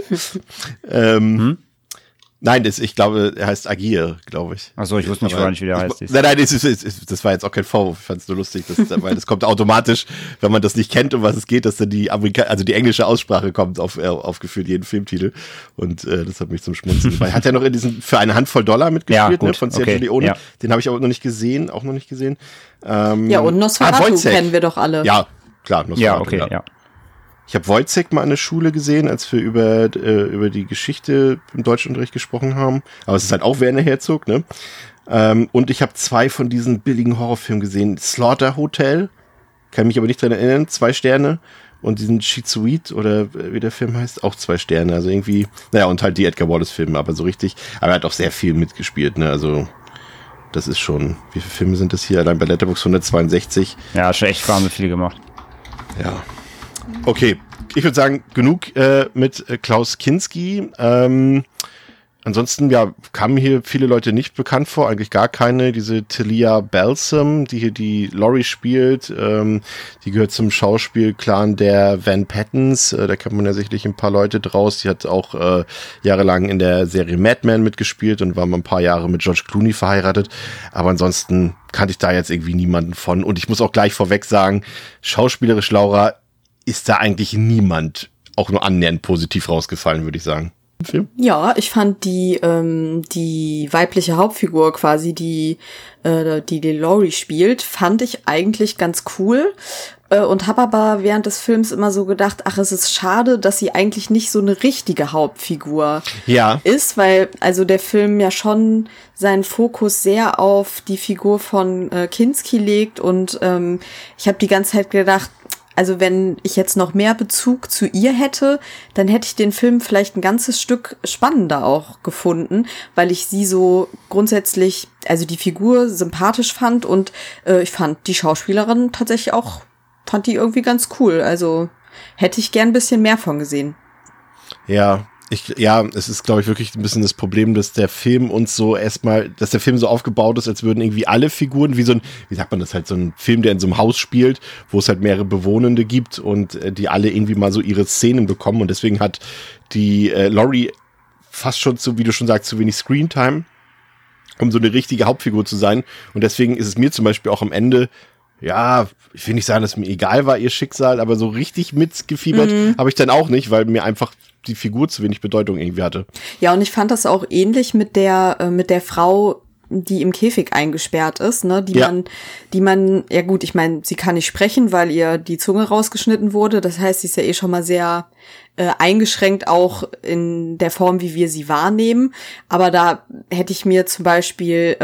S4: Nein, ich glaube, er heißt Agir, glaube ich.
S6: Achso, ich wusste nicht, wie der heißt.
S4: Nein, das war jetzt auch kein Vorwurf. Ich fand es nur lustig, weil das kommt automatisch, wenn man das nicht kennt, um was es geht, dass dann die englische Aussprache kommt auf gefühlt jeden Filmtitel. Und das hat mich zum Schmunzeln. Weil hat er noch in diesem für eine Handvoll $, mitgespielt, ja, ne, von Sergio Leone. Ja. Den habe ich aber noch nicht gesehen, und
S7: Nosferatu kennen wir doch alle.
S4: Ja, klar, Nosferatu.
S6: Ja, okay, ja.
S4: Ich habe Wojciech mal an der Schule gesehen, als wir über die Geschichte im Deutschunterricht gesprochen haben. Aber es ist halt auch Werner Herzog, ne? Und ich habe 2 von diesen billigen Horrorfilmen gesehen. Slaughter Hotel, kann mich aber nicht dran erinnern, 2 Sterne. Und diesen Schizoid, oder wie der Film heißt, auch 2 Sterne. Also irgendwie, und halt die Edgar Wallace-Filme, aber so richtig. Aber er hat auch sehr viel mitgespielt, ne? Also das ist schon, wie viele Filme sind das hier? Allein bei Letterboxd 162.
S6: Ja, schon echt wahnsinnig viel gemacht.
S4: Ja. Okay, ich würde sagen, genug mit Klaus Kinski. Ansonsten, kamen hier viele Leute nicht bekannt vor, eigentlich gar keine. Diese Talia Balsam, die hier die Laurie spielt, die gehört zum Schauspielclan der Van Pattens. Da kennt man ja sicherlich ein paar Leute draus. Die hat auch jahrelang in der Serie Mad Men mitgespielt und war mal ein paar Jahre mit George Clooney verheiratet. Aber ansonsten kannte ich da jetzt irgendwie niemanden von. Und ich muss auch gleich vorweg sagen, schauspielerisch, Laura, ist da eigentlich niemand auch nur annähernd positiv rausgefallen, würde ich sagen. Film?
S7: Ja, ich fand die weibliche Hauptfigur quasi, die Laurie spielt, fand ich eigentlich ganz cool und habe aber während des Films immer so gedacht, es ist schade, dass sie eigentlich nicht so eine richtige Hauptfigur ist, weil also der Film ja schon seinen Fokus sehr auf die Figur von Kinski legt und ich habe die ganze Zeit gedacht, also wenn ich jetzt noch mehr Bezug zu ihr hätte, dann hätte ich den Film vielleicht ein ganzes Stück spannender auch gefunden, weil ich sie so grundsätzlich, also die Figur sympathisch fand und ich fand die Schauspielerin tatsächlich auch, fand die irgendwie ganz cool. Also hätte ich gern ein bisschen mehr von gesehen.
S4: Ja. Es ist, glaube ich, wirklich ein bisschen das Problem, dass der Film so aufgebaut ist, als würden irgendwie alle Figuren, wie sagt man das halt, so ein Film, der in so einem Haus spielt, wo es halt mehrere Bewohnende gibt und die alle irgendwie mal so ihre Szenen bekommen und deswegen hat die Laurie fast schon wie du schon sagst, zu wenig Screentime, um so eine richtige Hauptfigur zu sein und deswegen ist es mir zum Beispiel auch am Ende, ich will nicht sagen, dass mir egal war ihr Schicksal, aber so richtig mitgefiebert habe ich dann auch nicht, weil mir einfach die Figur zu wenig Bedeutung irgendwie hatte.
S7: Ja, und ich fand das auch ähnlich mit der Frau, die im Käfig eingesperrt ist, ne, die man, ja gut, ich meine, sie kann nicht sprechen, weil ihr die Zunge rausgeschnitten wurde, das heißt, sie ist ja schon mal sehr eingeschränkt auch in der Form, wie wir sie wahrnehmen, aber da hätte ich mir zum Beispiel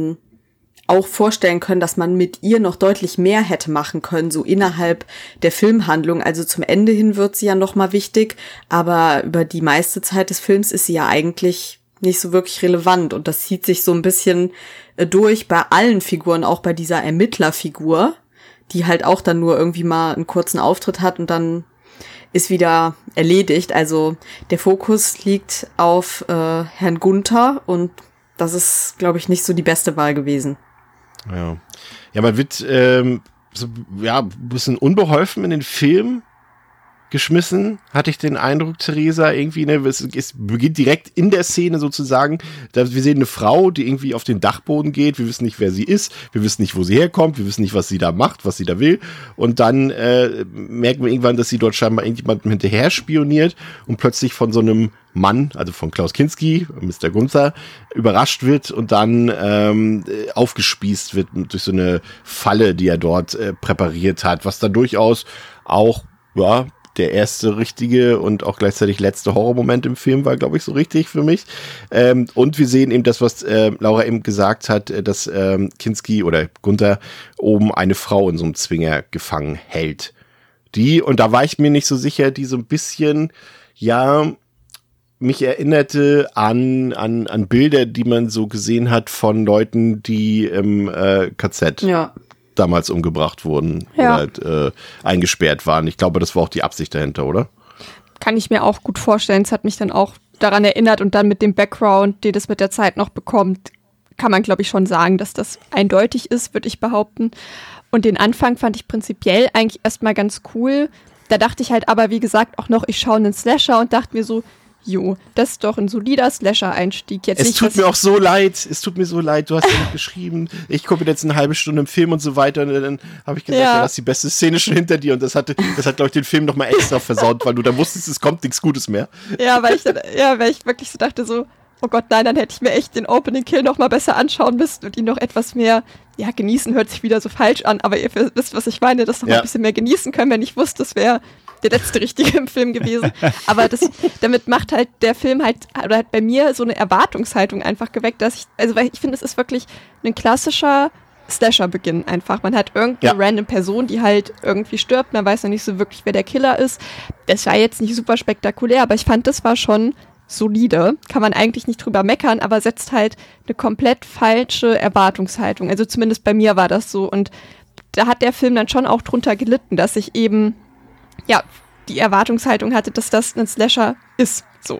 S7: auch vorstellen können, dass man mit ihr noch deutlich mehr hätte machen können, so innerhalb der Filmhandlung. Also zum Ende hin wird sie ja noch mal wichtig, aber über die meiste Zeit des Films ist sie ja eigentlich nicht so wirklich relevant und das zieht sich so ein bisschen durch bei allen Figuren, auch bei dieser Ermittlerfigur, die halt auch dann nur irgendwie mal einen kurzen Auftritt hat und dann ist wieder erledigt. Also der Fokus liegt auf Herrn Gunther und das ist, glaube ich, nicht so die beste Wahl gewesen.
S4: Ja, man wird ein bisschen unbeholfen in den Film geschmissen, hatte ich den Eindruck, Theresa, irgendwie, ne, es beginnt direkt in der Szene sozusagen, wir sehen eine Frau, die irgendwie auf den Dachboden geht, wir wissen nicht, wer sie ist, wir wissen nicht, wo sie herkommt, wir wissen nicht, was sie da macht, was sie da will und dann merken wir irgendwann, dass sie dort scheinbar irgendjemandem hinterher spioniert und plötzlich von so einem Mann, also von Klaus Kinski, Mr. Gunther, überrascht wird und dann aufgespießt wird durch so eine Falle, die er dort präpariert hat, was dann durchaus auch, der erste richtige und auch gleichzeitig letzte Horrormoment im Film war, glaube ich, so richtig für mich. Und wir sehen eben das, was Laura eben gesagt hat, dass Kinski oder Gunther oben eine Frau in so einem Zwinger gefangen hält. Und da war ich mir nicht so sicher, die so ein bisschen, ja, mich erinnerte an Bilder, die man so gesehen hat von Leuten, die im KZ damals umgebracht wurden oder eingesperrt waren. Ich glaube, das war auch die Absicht dahinter, oder?
S5: Kann ich mir auch gut vorstellen. Es hat mich dann auch daran erinnert und dann mit dem Background, den das mit der Zeit noch bekommt, kann man, glaube ich, schon sagen, dass das eindeutig ist, würde ich behaupten. Und den Anfang fand ich prinzipiell eigentlich erstmal ganz cool. Da dachte ich halt aber, wie gesagt, auch noch, ich schaue einen Slasher und dachte mir so, das ist doch ein solider Slasher-Einstieg.
S4: Es tut mir auch so leid, du hast ja noch geschrieben, ich gucke jetzt eine halbe Stunde im Film und so weiter und dann habe ich gesagt, ja, das ist die beste Szene schon hinter dir und das hat, glaube ich, den Film nochmal extra versaut, weil du da wusstest, es kommt nichts Gutes mehr. Ja, weil ich wirklich so dachte so, oh Gott, nein, dann hätte ich mir echt den Opening Kill noch mal besser anschauen müssen und ihn noch etwas mehr, genießen hört sich wieder so falsch an, aber ihr wisst, was ich meine, das noch mal ein bisschen mehr genießen können, wenn ich wusste, das wäre der letzte Richtige im Film gewesen. Aber damit macht halt der Film oder hat bei mir so eine Erwartungshaltung einfach geweckt, weil ich finde, es ist wirklich ein klassischer Slasher-Beginn einfach. Man hat irgendeine random Person, die halt irgendwie stirbt, man weiß noch nicht so wirklich, wer der Killer ist. Das war jetzt nicht super spektakulär, aber ich fand, das war schon solide. Kann man eigentlich nicht drüber meckern, aber setzt halt eine komplett falsche Erwartungshaltung. Also zumindest bei mir war das so. Und da hat der Film dann schon auch drunter gelitten, dass ich eben die Erwartungshaltung hatte, dass das ein Slasher ist. So.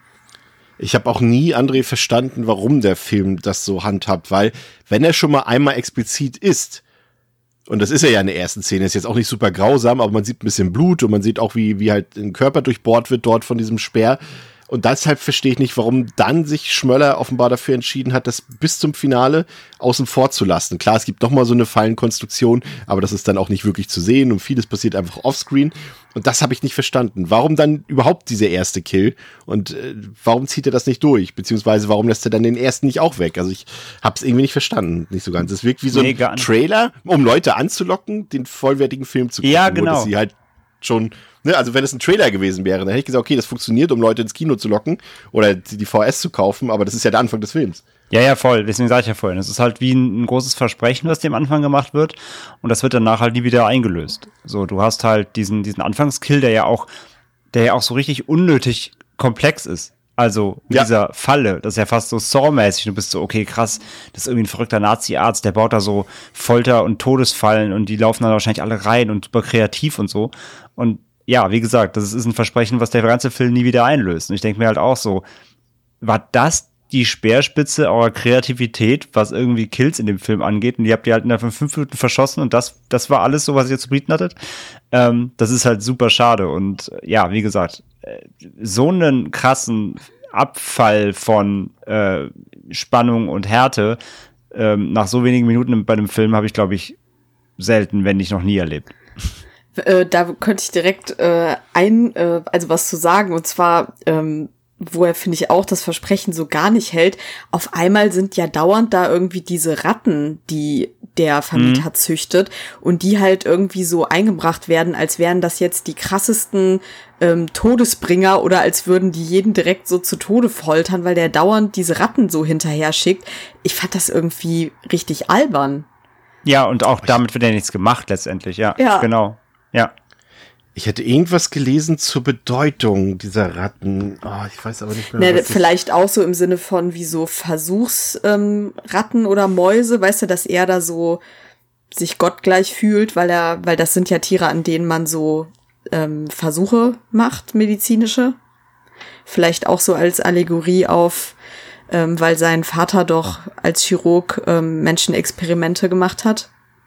S4: Ich habe auch nie, André, verstanden, warum der Film das so handhabt, weil wenn er schon mal einmal explizit ist, und das ist er ja in der ersten Szene, ist jetzt auch nicht super grausam, aber man sieht ein bisschen Blut und man sieht auch, wie halt ein Körper durchbohrt wird dort von diesem Speer. Und deshalb verstehe ich nicht, warum dann sich Schmöller offenbar dafür entschieden hat, das bis zum Finale außen vor zu lassen. Klar, es gibt noch mal so eine Fallenkonstruktion, aber das ist dann auch nicht wirklich zu sehen und vieles passiert einfach offscreen. Und das habe ich nicht verstanden. Warum dann überhaupt dieser erste Kill? Und warum zieht er das nicht durch? Beziehungsweise warum lässt er dann den ersten nicht auch weg? Also ich habe es irgendwie nicht verstanden, nicht so ganz. Es wirkt wie so ein Trailer, um Leute anzulocken, den vollwertigen Film zu gucken. Ja, genau. Nur, dass sie halt schon... Also wenn es ein Trailer gewesen wäre, dann hätte ich gesagt, okay, das funktioniert, um Leute ins Kino zu locken oder die VHS zu kaufen, aber das ist ja der Anfang des Films.
S6: Ja, voll. Deswegen sage ich ja vorhin, es ist halt wie ein großes Versprechen, was dem Anfang gemacht wird und das wird danach halt nie wieder eingelöst. So, du hast halt diesen Anfangskill, der ja auch so richtig unnötig komplex ist. Also mit dieser Falle, das ist ja fast so Saw-mäßig. Du bist so, okay, krass, das ist irgendwie ein verrückter Nazi-Arzt, der baut da so Folter- und Todesfallen und die laufen dann wahrscheinlich alle rein und super kreativ und so. Und ja, wie gesagt, das ist ein Versprechen, was der ganze Film nie wieder einlöst. Und ich denke mir halt auch so, war das die Speerspitze eurer Kreativität, was irgendwie Kills in dem Film angeht? Und die habt ihr halt innerhalb von 5 Minuten verschossen und das war alles so, was ihr zu bieten hattet? Das ist halt super schade. Und ja, wie gesagt, so einen krassen Abfall von Spannung und Härte nach so wenigen Minuten bei dem Film habe ich, glaube ich, selten, wenn nicht noch nie erlebt.
S7: Da könnte ich direkt also was zu sagen, und zwar, wo er, finde ich, auch das Versprechen so gar nicht hält. Auf einmal sind ja dauernd da irgendwie diese Ratten, die der Vermieter züchtet und die halt irgendwie so eingebracht werden, als wären das jetzt die krassesten Todesbringer oder als würden die jeden direkt so zu Tode foltern, weil der dauernd diese Ratten so hinterher schickt. Ich fand das irgendwie richtig albern.
S6: Ja, und auch damit wird ja nichts gemacht letztendlich, ja. Genau. Ja.
S4: Ich hätte irgendwas gelesen zur Bedeutung dieser Ratten. Ich weiß aber nicht mehr.
S7: Vielleicht auch so im Sinne von wie so Versuchsratten oder Mäuse, weißt du, dass er da so sich gottgleich fühlt, weil das sind ja Tiere, an denen man so Versuche macht, medizinische. Vielleicht auch so als Allegorie auf, weil sein Vater doch als Chirurg Menschenexperimente gemacht hat.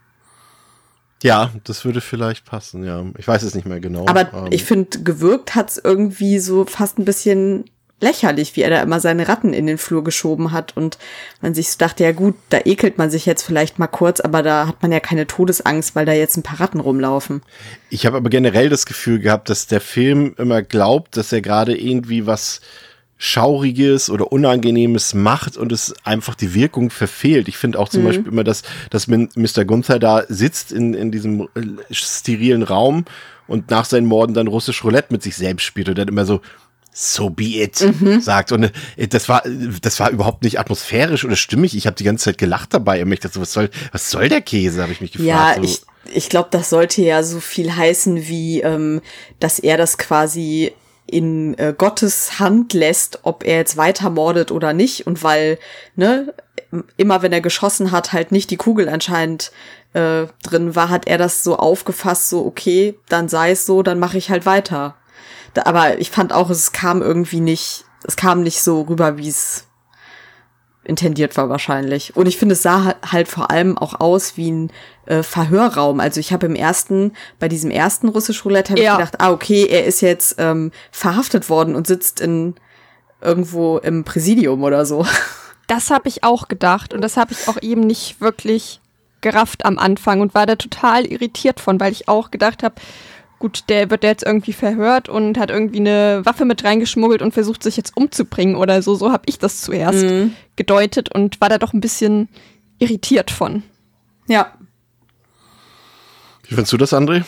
S4: Ja, das würde vielleicht passen, ja. Ich weiß es nicht mehr genau.
S7: Aber ich finde, gewirkt hat's irgendwie so fast ein bisschen lächerlich, wie er da immer seine Ratten in den Flur geschoben hat und man sich so dachte, ja gut, da ekelt man sich jetzt vielleicht mal kurz, aber da hat man ja keine Todesangst, weil da jetzt ein paar Ratten rumlaufen.
S4: Ich habe aber generell das Gefühl gehabt, dass der Film immer glaubt, dass er gerade irgendwie was Schauriges oder Unangenehmes macht und es einfach die Wirkung verfehlt. Ich finde auch zum Beispiel immer, dass Mr. Gunther da sitzt in diesem sterilen Raum und nach seinen Morden dann russisch Roulette mit sich selbst spielt und dann immer so be it, sagt. Und das war überhaupt nicht atmosphärisch oder stimmig. Ich habe die ganze Zeit gelacht dabei. Und ich dachte so, was soll der Käse, habe ich mich gefragt.
S7: Ja, ich glaube, das sollte ja so viel heißen wie, dass er das quasi in Gottes Hand lässt, ob er jetzt weiter mordet oder nicht. Und weil, ne, immer wenn er geschossen hat, halt nicht die Kugel anscheinend drin war, hat er das so aufgefasst, so okay, dann sei es so, dann mache ich halt weiter. Aber ich fand auch, es kam nicht so rüber, wie es intendiert war wahrscheinlich. Und ich finde, es sah halt vor allem auch aus wie ein Verhörraum. Also ich habe bei diesem ersten russisch Roulette habe ich gedacht, okay, er ist jetzt verhaftet worden und sitzt irgendwo im Präsidium oder so.
S5: Das habe ich auch gedacht und das habe ich auch eben nicht wirklich gerafft am Anfang und war da total irritiert von, weil ich auch gedacht habe, gut, der wird jetzt irgendwie verhört und hat irgendwie eine Waffe mit reingeschmuggelt und versucht sich jetzt umzubringen oder so. So habe ich das zuerst gedeutet und war da doch ein bisschen irritiert von.
S7: Ja.
S4: Wie findest du das, André?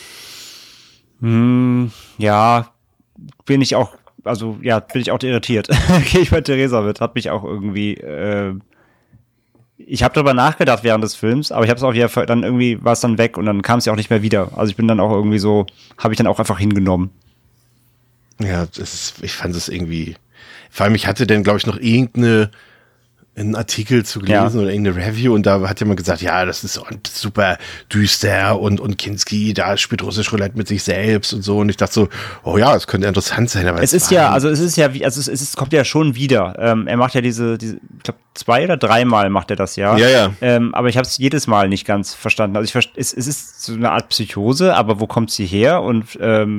S6: Ja, bin ich auch irritiert. Gehe ich bei Theresa mit. Hat mich auch irgendwie ich habe darüber nachgedacht während des Films, aber ich habe es auch wieder, dann irgendwie war es dann weg und dann kam es ja auch nicht mehr wieder. Also ich bin dann auch irgendwie so, habe ich dann auch einfach hingenommen.
S4: Ja, ich fand es irgendwie, vor allem ich hatte dann, glaube ich, noch einen Artikel zu gelesen oder irgendeine Review und da hat jemand gesagt, ja, das ist super düster und Kinski, da spielt russisch Roulette mit sich selbst und so und ich dachte so, oh ja, es könnte interessant sein, aber
S6: es kommt ja schon wieder. Er macht ja diese, ich glaube 2 oder 3 Mal macht er das ja.
S4: Ja.
S6: Aber ich habe es jedes Mal nicht ganz verstanden. Also es ist so eine Art Psychose, aber wo kommt sie her und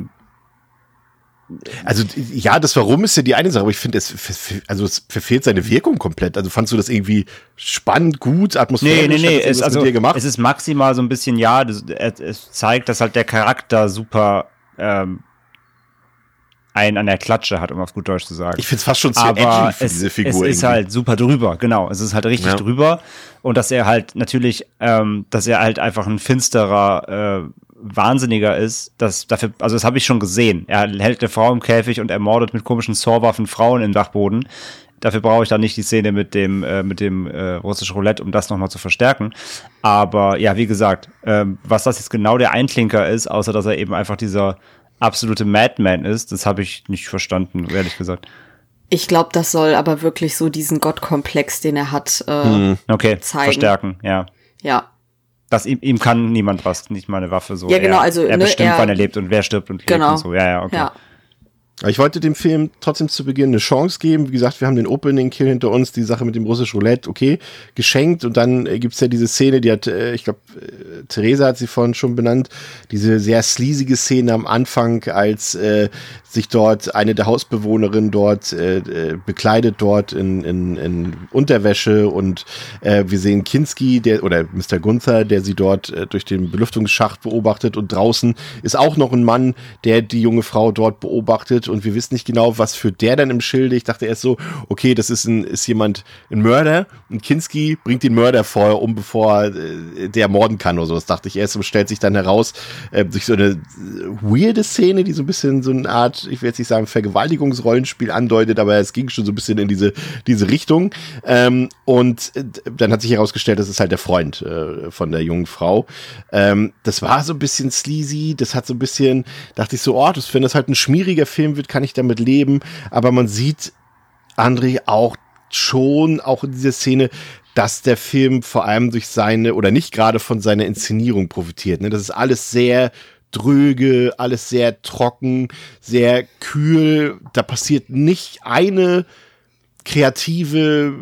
S4: also ja, das Warum ist ja die eine Sache, aber ich finde, es verfehlt seine Wirkung komplett. Also fandst du das irgendwie spannend, gut, atmosphärisch?
S6: Nee,
S4: mit dir gemacht?
S6: Es ist maximal so ein bisschen, es zeigt, dass halt der Charakter super einen an der Klatsche hat, um auf gut Deutsch zu sagen.
S4: Ich finde es fast schon zu edgy für diese Figur.
S6: Es ist halt super drüber, genau. Es ist halt richtig drüber. Und dass er halt natürlich, dass er halt einfach ein finsterer Wahnsinniger ist, das habe ich schon gesehen. Er hält eine Frau im Käfig und ermordet mit komischen Saw-Waffen Frauen im Dachboden. Dafür brauche ich dann nicht die Szene mit dem russischen Roulette, um das nochmal zu verstärken. Aber ja, wie gesagt, was das jetzt genau der Einklinker ist, außer dass er eben einfach dieser absolute Madman ist, das habe ich nicht verstanden, ehrlich gesagt.
S7: Ich glaube, das soll aber wirklich so diesen Gottkomplex, den er hat, zeigen.
S6: Verstärken, ja.
S7: Ja.
S6: Dass ihm kann niemand was, nicht mal eine Waffe so.
S7: Ja, genau, also
S6: er bestimmt, wann er lebt und wer stirbt und lebt und so. Ja, okay.
S7: Ja.
S4: Ich wollte dem Film trotzdem zu Beginn eine Chance geben. Wie gesagt, wir haben den Opening-Kill hinter uns, die Sache mit dem russischen Roulette, okay, geschenkt. Und dann gibt's ja diese Szene, die hat, ich glaube, Theresa hat sie vorhin schon benannt, diese sehr sleazige Szene am Anfang, als sich dort eine der Hausbewohnerinnen dort bekleidet dort in Unterwäsche und wir sehen Kinski, oder Mr. Gunther, der sie dort durch den Belüftungsschacht beobachtet und draußen ist auch noch ein Mann, der die junge Frau dort beobachtet und wir wissen nicht genau, was führt der dann im Schilde. Ich dachte erst so, okay, das ist jemand, ein Mörder und Kinski bringt den Mörder vor, bevor der morden kann oder so. Das dachte ich erst und stellt sich dann heraus, durch so eine weirde Szene, die so ein bisschen so eine Art, ich will jetzt nicht sagen Vergewaltigungsrollenspiel andeutet, aber es ging schon so ein bisschen in diese Richtung. Und dann hat sich herausgestellt, das ist halt der Freund von der jungen Frau. Das war so ein bisschen sleazy, das hat so ein bisschen, dachte ich so, wenn das halt ein schmieriger Film wird, kann ich damit leben. Aber man sieht, André, auch in dieser Szene, dass der Film vor allem durch seine, oder nicht gerade von seiner Inszenierung profitiert. Ne? Das ist alles sehr dröge, alles sehr trocken, sehr kühl. Da passiert nicht eine kreative,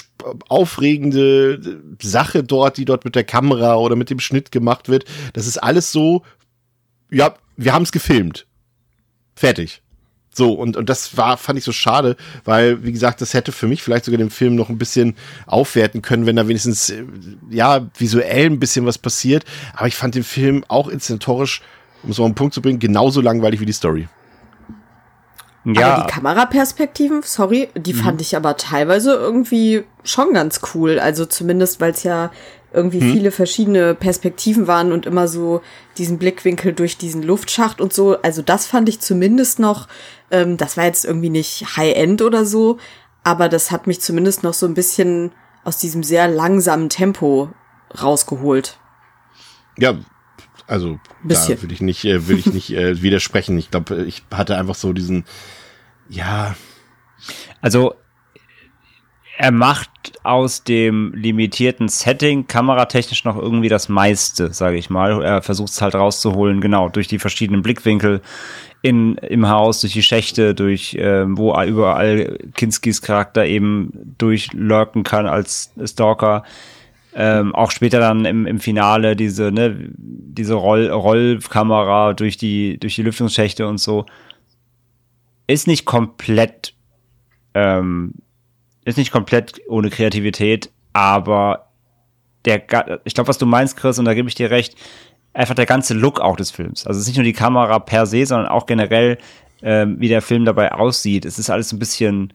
S4: aufregende Sache dort, die dort mit der Kamera oder mit dem Schnitt gemacht wird. Das ist alles so, ja, wir haben es gefilmt. Fertig. So, und das fand ich so schade, weil, wie gesagt, das hätte für mich vielleicht sogar den Film noch ein bisschen aufwerten können, wenn da wenigstens, visuell ein bisschen was passiert. Aber ich fand den Film auch inszenatorisch, um es mal auf den Punkt zu bringen, genauso langweilig wie die Story.
S6: Ja.
S7: Aber die Kameraperspektiven, sorry, die fand ich aber teilweise irgendwie schon ganz cool. Also zumindest, weil es ja irgendwie viele verschiedene Perspektiven waren und immer so diesen Blickwinkel durch diesen Luftschacht und so. Also das fand ich zumindest noch, das war jetzt irgendwie nicht High-End oder so, aber das hat mich zumindest noch so ein bisschen aus diesem sehr langsamen Tempo rausgeholt.
S4: Ja, also da würde ich nicht widersprechen. Ich glaube, ich hatte einfach so diesen, ja.
S6: Also er macht aus dem limitierten Setting kameratechnisch noch irgendwie das meiste, sage ich mal. Er versucht es halt rauszuholen, genau, durch die verschiedenen Blickwinkel im Haus, durch die Schächte, durch wo überall Kinskis Charakter eben durchlurken kann als Stalker. Auch später dann im Finale diese Rollkamera durch die Lüftungsschächte und so. Ist nicht komplett ohne Kreativität, aber ich glaube, was du meinst, Chris, und da gebe ich dir recht, einfach der ganze Look auch des Films. Also es ist nicht nur die Kamera per se, sondern auch generell, wie der Film dabei aussieht. Es ist alles so ein bisschen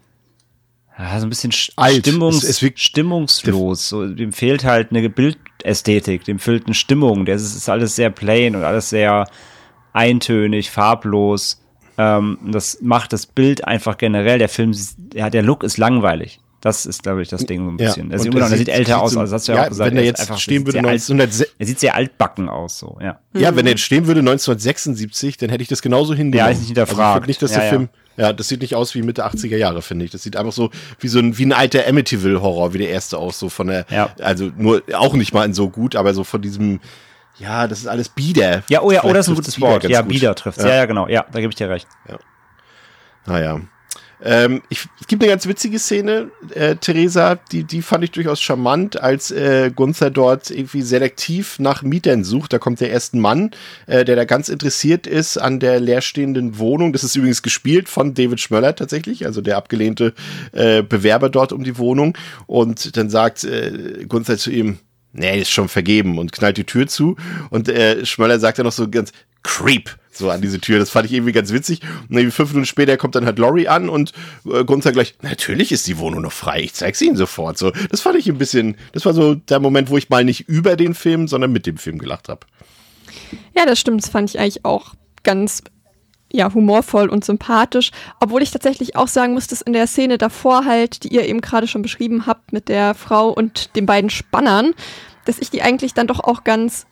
S6: stimmungslos. So, dem fehlt halt eine Bildästhetik, dem fehlt eine Stimmung. Es ist alles sehr plain und alles sehr eintönig, farblos. Das macht das Bild einfach generell. Der Film, der Look ist langweilig. Das ist, glaube ich, das Ding so ein bisschen.
S4: Ja,
S6: er sieht älter aus, also hast du ja auch gesagt.
S4: Wenn er jetzt stehen würde,
S6: er sieht sehr altbacken aus, so, ja.
S4: Ja, wenn er jetzt stehen würde 1976, dann hätte ich das genauso hingenommen.
S6: Ja, ist nicht hinterfragt.
S4: Also ich finde nicht, dass der Film, das sieht nicht aus wie Mitte 80er Jahre, finde ich. Das sieht einfach so wie ein alter Amityville-Horror, wie der erste aus, so von der, also nur, auch nicht mal in so gut, aber so von diesem, ja, das ist alles bieder.
S6: Ja, das ist ein gutes Wort. Ja, bieder trifft's. Ja, genau. Ja, da gebe ich dir recht.
S4: Ja. Naja. Es gibt eine ganz witzige Szene, Theresa, die fand ich durchaus charmant, als Gunther dort irgendwie selektiv nach Mietern sucht. Da kommt der erste Mann, der da ganz interessiert ist an der leerstehenden Wohnung. Das ist übrigens gespielt von David Schmöller tatsächlich, also der abgelehnte Bewerber dort um die Wohnung. Und dann sagt Gunther zu ihm, nee, ist schon vergeben, und knallt die Tür zu. Und Schmöller sagt dann noch so ganz Creep so an diese Tür. Das fand ich irgendwie ganz witzig. Und irgendwie 5 Minuten später kommt dann halt Laurie an und Gunther gleich, natürlich ist die Wohnung noch frei, ich zeig's Ihnen sofort. So, das fand ich ein bisschen, das war so der Moment, wo ich mal nicht über den Film, sondern mit dem Film gelacht habe.
S5: Ja, das stimmt. Das fand ich eigentlich auch ganz humorvoll und sympathisch. Obwohl ich tatsächlich auch sagen muss, dass in der Szene davor halt, die ihr eben gerade schon beschrieben habt mit der Frau und den beiden Spannern, dass ich die eigentlich dann doch auch ganz,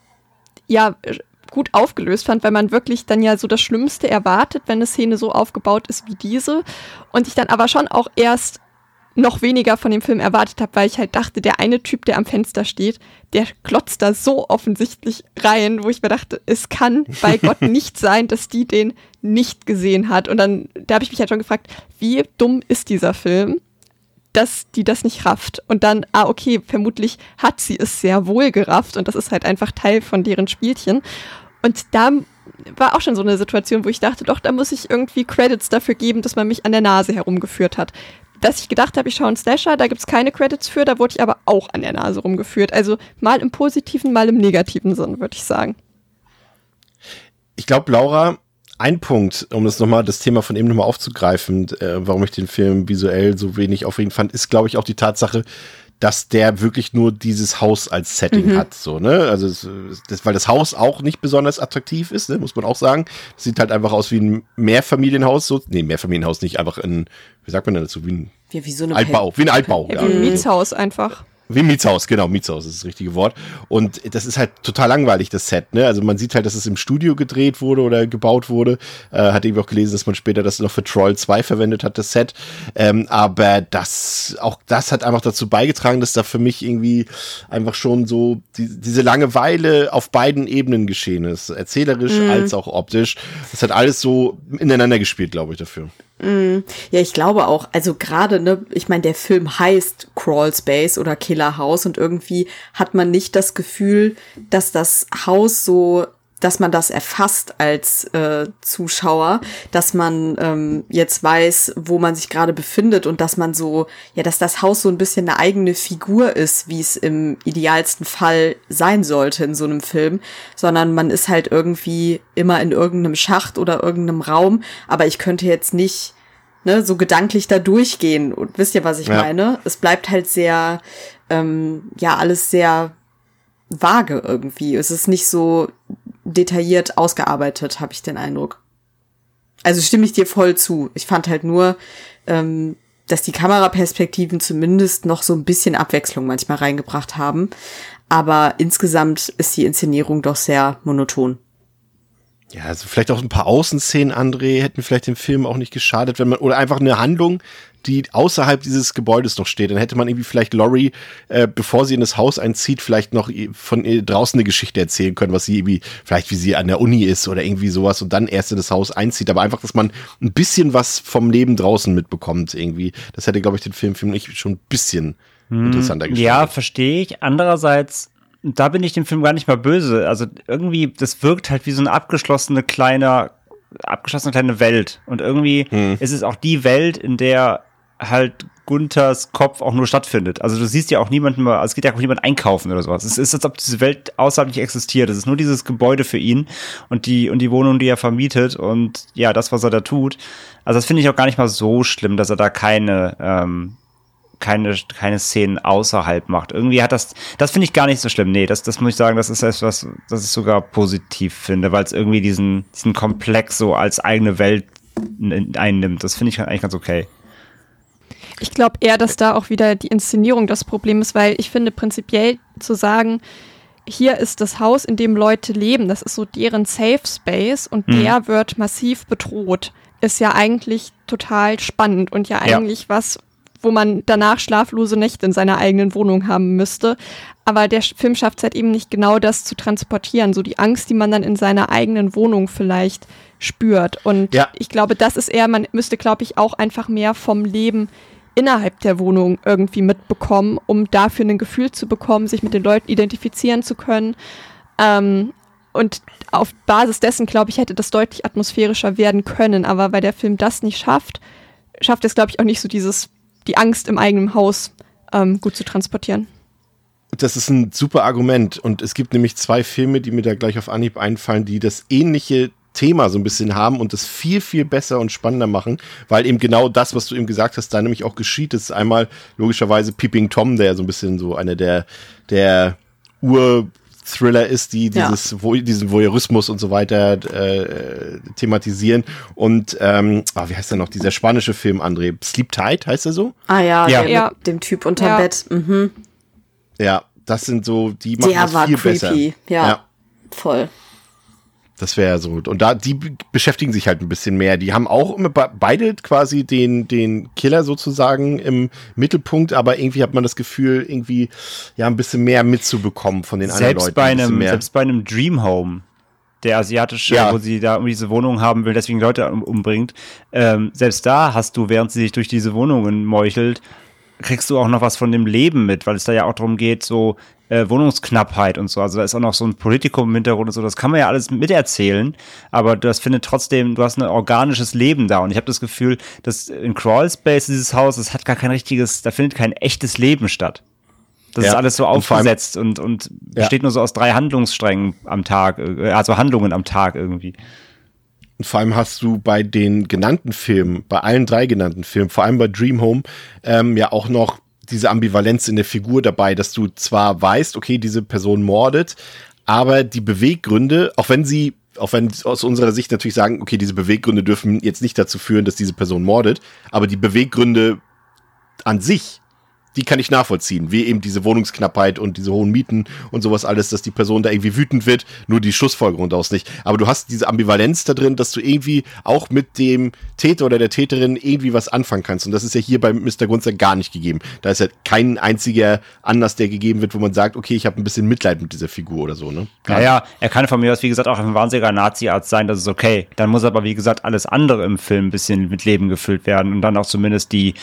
S5: gut aufgelöst fand, weil man wirklich dann ja so das Schlimmste erwartet, wenn eine Szene so aufgebaut ist wie diese. Und ich dann aber schon auch erst noch weniger von dem Film erwartet habe, weil ich halt dachte, der eine Typ, der am Fenster steht, der klotzt da so offensichtlich rein, wo ich mir dachte, es kann bei Gott nicht sein, dass die den nicht gesehen hat. Und dann, da habe ich mich halt schon gefragt, wie dumm ist dieser Film, dass die das nicht rafft. Und dann, okay, vermutlich hat sie es sehr wohl gerafft und das ist halt einfach Teil von deren Spielchen. Und da war auch schon so eine Situation, wo ich dachte, doch, da muss ich irgendwie Credits dafür geben, dass man mich an der Nase herumgeführt hat. Dass ich gedacht habe, ich schaue einen Slasher, da gibt's keine Credits für, da wurde ich aber auch an der Nase rumgeführt. Also mal im positiven, mal im negativen Sinn, würde ich sagen.
S4: Ich glaube, Laura, ein Punkt, um das Thema von eben nochmal aufzugreifen, warum ich den Film visuell so wenig aufregend fand, ist, glaube ich, auch die Tatsache, dass der wirklich nur dieses Haus als Setting hat, so, ne? Also, weil das Haus auch nicht besonders attraktiv ist, ne? Muss man auch sagen. Das sieht halt einfach aus wie ein Mehrfamilienhaus, Mehrfamilienhaus nicht, einfach wie sagt man denn dazu? Wie so eine Altbau, wie ein Altbau.
S5: Wie ein Mietshaus einfach.
S4: Wie ein Mietshaus, genau, Mietshaus ist das richtige Wort. Und das ist halt total langweilig, das Set, ne? Also man sieht halt, dass es im Studio gedreht wurde oder gebaut wurde. Hat irgendwie auch gelesen, dass man später das noch für Troll 2 verwendet hat, das Set. Aber das hat einfach dazu beigetragen, dass da für mich irgendwie einfach schon so diese Langeweile auf beiden Ebenen geschehen ist. Erzählerisch als auch optisch. Das hat alles so ineinander gespielt, glaube ich, dafür.
S7: Ja, ich glaube auch, also gerade, ne, ich meine, der Film heißt Crawl Space oder Killer House und irgendwie hat man nicht das Gefühl, dass das Haus so, dass man das erfasst als Zuschauer, dass man jetzt weiß, wo man sich gerade befindet und dass man so, dass das Haus so ein bisschen eine eigene Figur ist, wie es im idealsten Fall sein sollte in so einem Film, sondern man ist halt irgendwie immer in irgendeinem Schacht oder irgendeinem Raum, aber ich könnte jetzt nicht so gedanklich da durchgehen. Und wisst ihr, was ich meine? Es bleibt halt sehr, alles sehr vage irgendwie. Es ist nicht so detailliert ausgearbeitet, habe ich den Eindruck. Also stimme ich dir voll zu. Ich fand halt nur, dass die Kameraperspektiven zumindest noch so ein bisschen Abwechslung manchmal reingebracht haben. Aber insgesamt ist die Inszenierung doch sehr monoton.
S4: Ja, also vielleicht auch ein paar Außenszenen, André, hätten vielleicht dem Film auch nicht geschadet, wenn man, oder einfach eine Handlung, die außerhalb dieses Gebäudes noch steht. Dann hätte man irgendwie vielleicht Laurie, bevor sie in das Haus einzieht, vielleicht noch von draußen eine Geschichte erzählen können, was sie irgendwie, vielleicht wie sie an der Uni ist oder irgendwie sowas und dann erst in das Haus einzieht. Aber einfach, dass man ein bisschen was vom Leben draußen mitbekommt irgendwie. Das hätte, glaube ich, den Film nicht schon ein bisschen interessanter gestaltet.
S6: Ja, verstehe ich. Andererseits, da bin ich dem Film gar nicht mal böse. Also irgendwie, das wirkt halt wie so eine abgeschlossene kleine Welt. Und irgendwie ist es auch die Welt, in der halt Gunthers Kopf auch nur stattfindet. Also du siehst ja auch niemanden mal, es geht ja auch niemand einkaufen oder sowas. Es ist, als ob diese Welt außerhalb nicht existiert. Es ist nur dieses Gebäude für ihn und die Wohnung, die er vermietet und ja, das, was er da tut. Also das finde ich auch gar nicht mal so schlimm, dass er da keine Szenen außerhalb macht. Irgendwie hat das finde ich gar nicht so schlimm. Nee, das muss ich sagen, das ist etwas, das ich sogar positiv finde, weil es irgendwie diesen Komplex so als eigene Welt einnimmt. Das finde ich eigentlich ganz okay.
S5: Ich glaube eher, dass da auch wieder die Inszenierung das Problem ist, weil ich finde prinzipiell zu sagen, hier ist das Haus, in dem Leute leben, das ist so deren Safe Space und der wird massiv bedroht, ist ja eigentlich total spannend und ja eigentlich was, wo man danach schlaflose Nächte in seiner eigenen Wohnung haben müsste. Aber der Film schafft es halt eben nicht genau das zu transportieren, so die Angst, die man dann in seiner eigenen Wohnung vielleicht spürt. Und ich glaube, das ist eher, man müsste, glaube ich, auch einfach mehr vom Leben innerhalb der Wohnung irgendwie mitbekommen, um dafür ein Gefühl zu bekommen, sich mit den Leuten identifizieren zu können. Und auf Basis dessen, glaube ich, hätte das deutlich atmosphärischer werden können. Aber weil der Film das nicht schafft es, glaube ich, auch nicht so die Angst im eigenen Haus gut zu transportieren.
S4: Das ist ein super Argument. Und es gibt nämlich 2 Filme, die mir da gleich auf Anhieb einfallen, die das ähnliche Thema so ein bisschen haben und das viel, viel besser und spannender machen, weil eben genau das, was du eben gesagt hast, da nämlich auch geschieht. Das ist einmal logischerweise Peeping Tom, der so ein bisschen so einer der Ur-Thriller ist, die diesen Voyeurismus und so weiter thematisieren. Und wie heißt der noch? Dieser spanische Film, André? Sleep Tight, heißt er so?
S7: Ah ja. Mit dem Typ unterm Bett. Mhm.
S4: Ja, das sind so, die machen das viel besser. Der war creepy,
S7: ja, voll.
S4: Das wäre so. Und die beschäftigen sich halt ein bisschen mehr. Die haben auch immer beide quasi den Killer sozusagen im Mittelpunkt, aber irgendwie hat man das Gefühl, irgendwie ein bisschen mehr mitzubekommen von den anderen Leuten.
S6: Selbst bei einem Dream Home, der asiatische, wo sie da diese Wohnung haben will, deswegen Leute umbringt, selbst da hast du, während sie sich durch diese Wohnungen meuchelt, kriegst du auch noch was von dem Leben mit, weil es da ja auch darum geht, so Wohnungsknappheit und so. Also da ist auch noch so ein Politikum im Hintergrund und so. Das kann man ja alles miterzählen, aber das findet trotzdem, du hast ein organisches Leben da. Und ich habe das Gefühl, dass in Crawl Space dieses Haus, das hat gar kein richtiges, da findet kein echtes Leben statt. Das ist alles so aufgesetzt und besteht nur so aus 3 Handlungssträngen am Tag, also Handlungen am Tag irgendwie.
S4: Und vor allem hast du bei den genannten Filmen, bei allen 3 genannten Filmen, vor allem bei Dream Home, auch noch diese Ambivalenz in der Figur dabei, dass du zwar weißt, okay, diese Person mordet, aber die Beweggründe, auch wenn aus unserer Sicht natürlich sagen, okay, diese Beweggründe dürfen jetzt nicht dazu führen, dass diese Person mordet, aber die Beweggründe an sich, die kann ich nachvollziehen, wie eben diese Wohnungsknappheit und diese hohen Mieten und sowas alles, dass die Person da irgendwie wütend wird, nur die Schlussfolgerung daraus nicht. Aber du hast diese Ambivalenz da drin, dass du irgendwie auch mit dem Täter oder der Täterin irgendwie was anfangen kannst. Und das ist ja hier bei Mr. Gunther gar nicht gegeben. Da ist ja kein einziger Anlass, der gegeben wird, wo man sagt, okay, ich habe ein bisschen Mitleid mit dieser Figur oder so, ne?
S6: Naja, er kann von mir aus, wie gesagt, auch ein wahnsinniger Nazi-Arzt sein, das ist okay. Dann muss aber, wie gesagt, alles andere im Film ein bisschen mit Leben gefüllt werden und dann auch zumindest die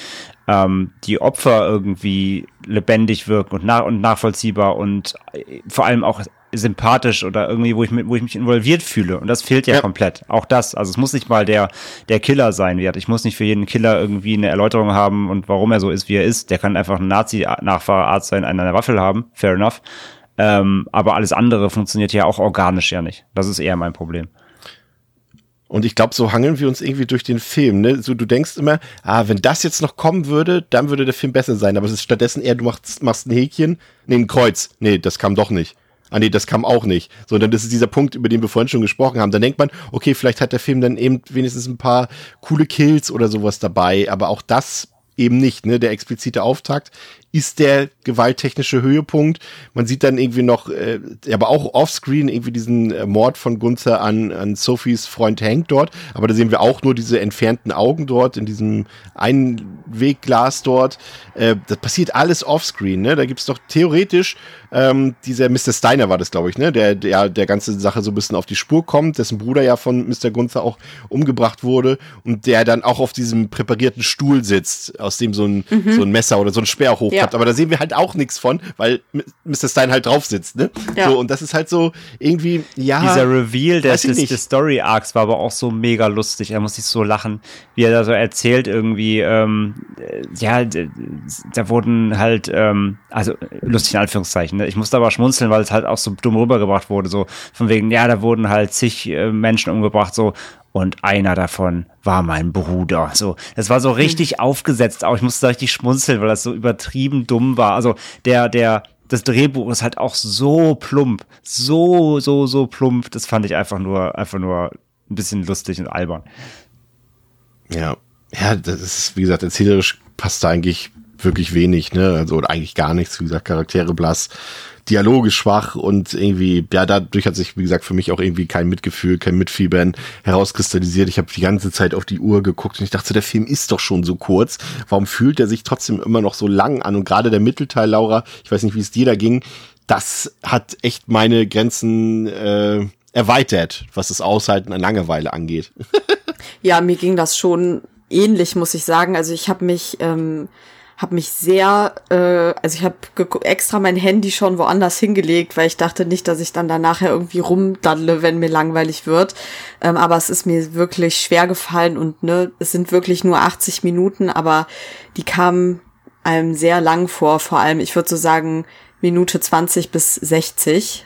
S6: Opfer irgendwie lebendig wirken und nachvollziehbar und vor allem auch sympathisch oder irgendwie, wo ich mich involviert fühle. Und das fehlt ja komplett. Auch das. Also es muss nicht mal der Killer sein. Ich muss nicht für jeden Killer irgendwie eine Erläuterung haben und warum er so ist, wie er ist. Der kann einfach ein Nazi-Nachfahrarzt sein, einen an der Waffel haben. Fair enough. Aber alles andere funktioniert ja auch organisch ja nicht. Das ist eher mein Problem.
S4: Und ich glaube, so hangeln wir uns irgendwie durch den Film, ne? So, du denkst immer, wenn das jetzt noch kommen würde, dann würde der Film besser sein. Aber es ist stattdessen eher, du machst ein Häkchen, ein Kreuz. Nee, das kam doch nicht. Nee, das kam auch nicht. So, dann ist es dieser Punkt, über den wir vorhin schon gesprochen haben. Dann denkt man, okay, vielleicht hat der Film dann eben wenigstens ein paar coole Kills oder sowas dabei. Aber auch das eben nicht, ne? Der explizite Auftakt ist der gewalttechnische Höhepunkt. Man sieht dann irgendwie noch, aber auch offscreen irgendwie diesen Mord von Gunther an Sophies Freund Hank dort. Aber da sehen wir auch nur diese entfernten Augen dort in diesem Einwegglas dort. Das passiert alles offscreen, ne? Da gibt's doch theoretisch dieser Mr. Steiner war das, glaube ich, ne? Der ganze Sache so ein bisschen auf die Spur kommt, dessen Bruder ja von Mr. Gunther auch umgebracht wurde und der dann auch auf diesem präparierten Stuhl sitzt, aus dem so ein Messer oder so ein Speer hochklappt. Aber da sehen wir halt auch nichts von, weil Mr. Stein halt drauf sitzt, ne? Ja. So, und das ist halt so irgendwie, ja.
S6: Dieser Reveal des Story-Arcs war aber auch so mega lustig. Da muss ich so lachen, wie er da so erzählt irgendwie, da wurden halt, also lustig in Anführungszeichen, ne? Ich musste aber schmunzeln, weil es halt auch so dumm rübergebracht wurde, so von wegen, ja, da wurden halt zig Menschen umgebracht, so. Und einer davon war mein Bruder. So, das war so richtig aufgesetzt. Auch ich musste da richtig schmunzeln, weil das so übertrieben dumm war. Also das Drehbuch ist halt auch so plump, so plump. Das fand ich einfach nur ein bisschen lustig und albern.
S4: Ja, das ist, wie gesagt, erzählerisch passt da eigentlich wirklich wenig, ne? Also oder eigentlich gar nichts. Wie gesagt, Charaktere blass. Dialoge schwach und irgendwie, ja, dadurch hat sich, wie gesagt, für mich auch irgendwie kein Mitgefühl, kein Mitfiebern herauskristallisiert. Ich habe die ganze Zeit auf die Uhr geguckt und ich dachte, der Film ist doch schon so kurz. Warum fühlt er sich trotzdem immer noch so lang an? Und gerade der Mittelteil, Laura, ich weiß nicht, wie es dir da ging, das hat echt meine Grenzen erweitert, was das Aushalten an Langeweile angeht.
S7: Ja, mir ging das schon ähnlich, muss ich sagen. Also ich habe mich sehr, ich habe extra mein Handy schon woanders hingelegt, weil ich dachte nicht, dass ich dann nachher irgendwie rumdaddle, wenn mir langweilig wird. Aber es ist mir wirklich schwer gefallen und ne, es sind wirklich nur 80 Minuten, aber die kamen einem sehr lang vor. Vor allem, ich würde so sagen, Minute 20 bis 60.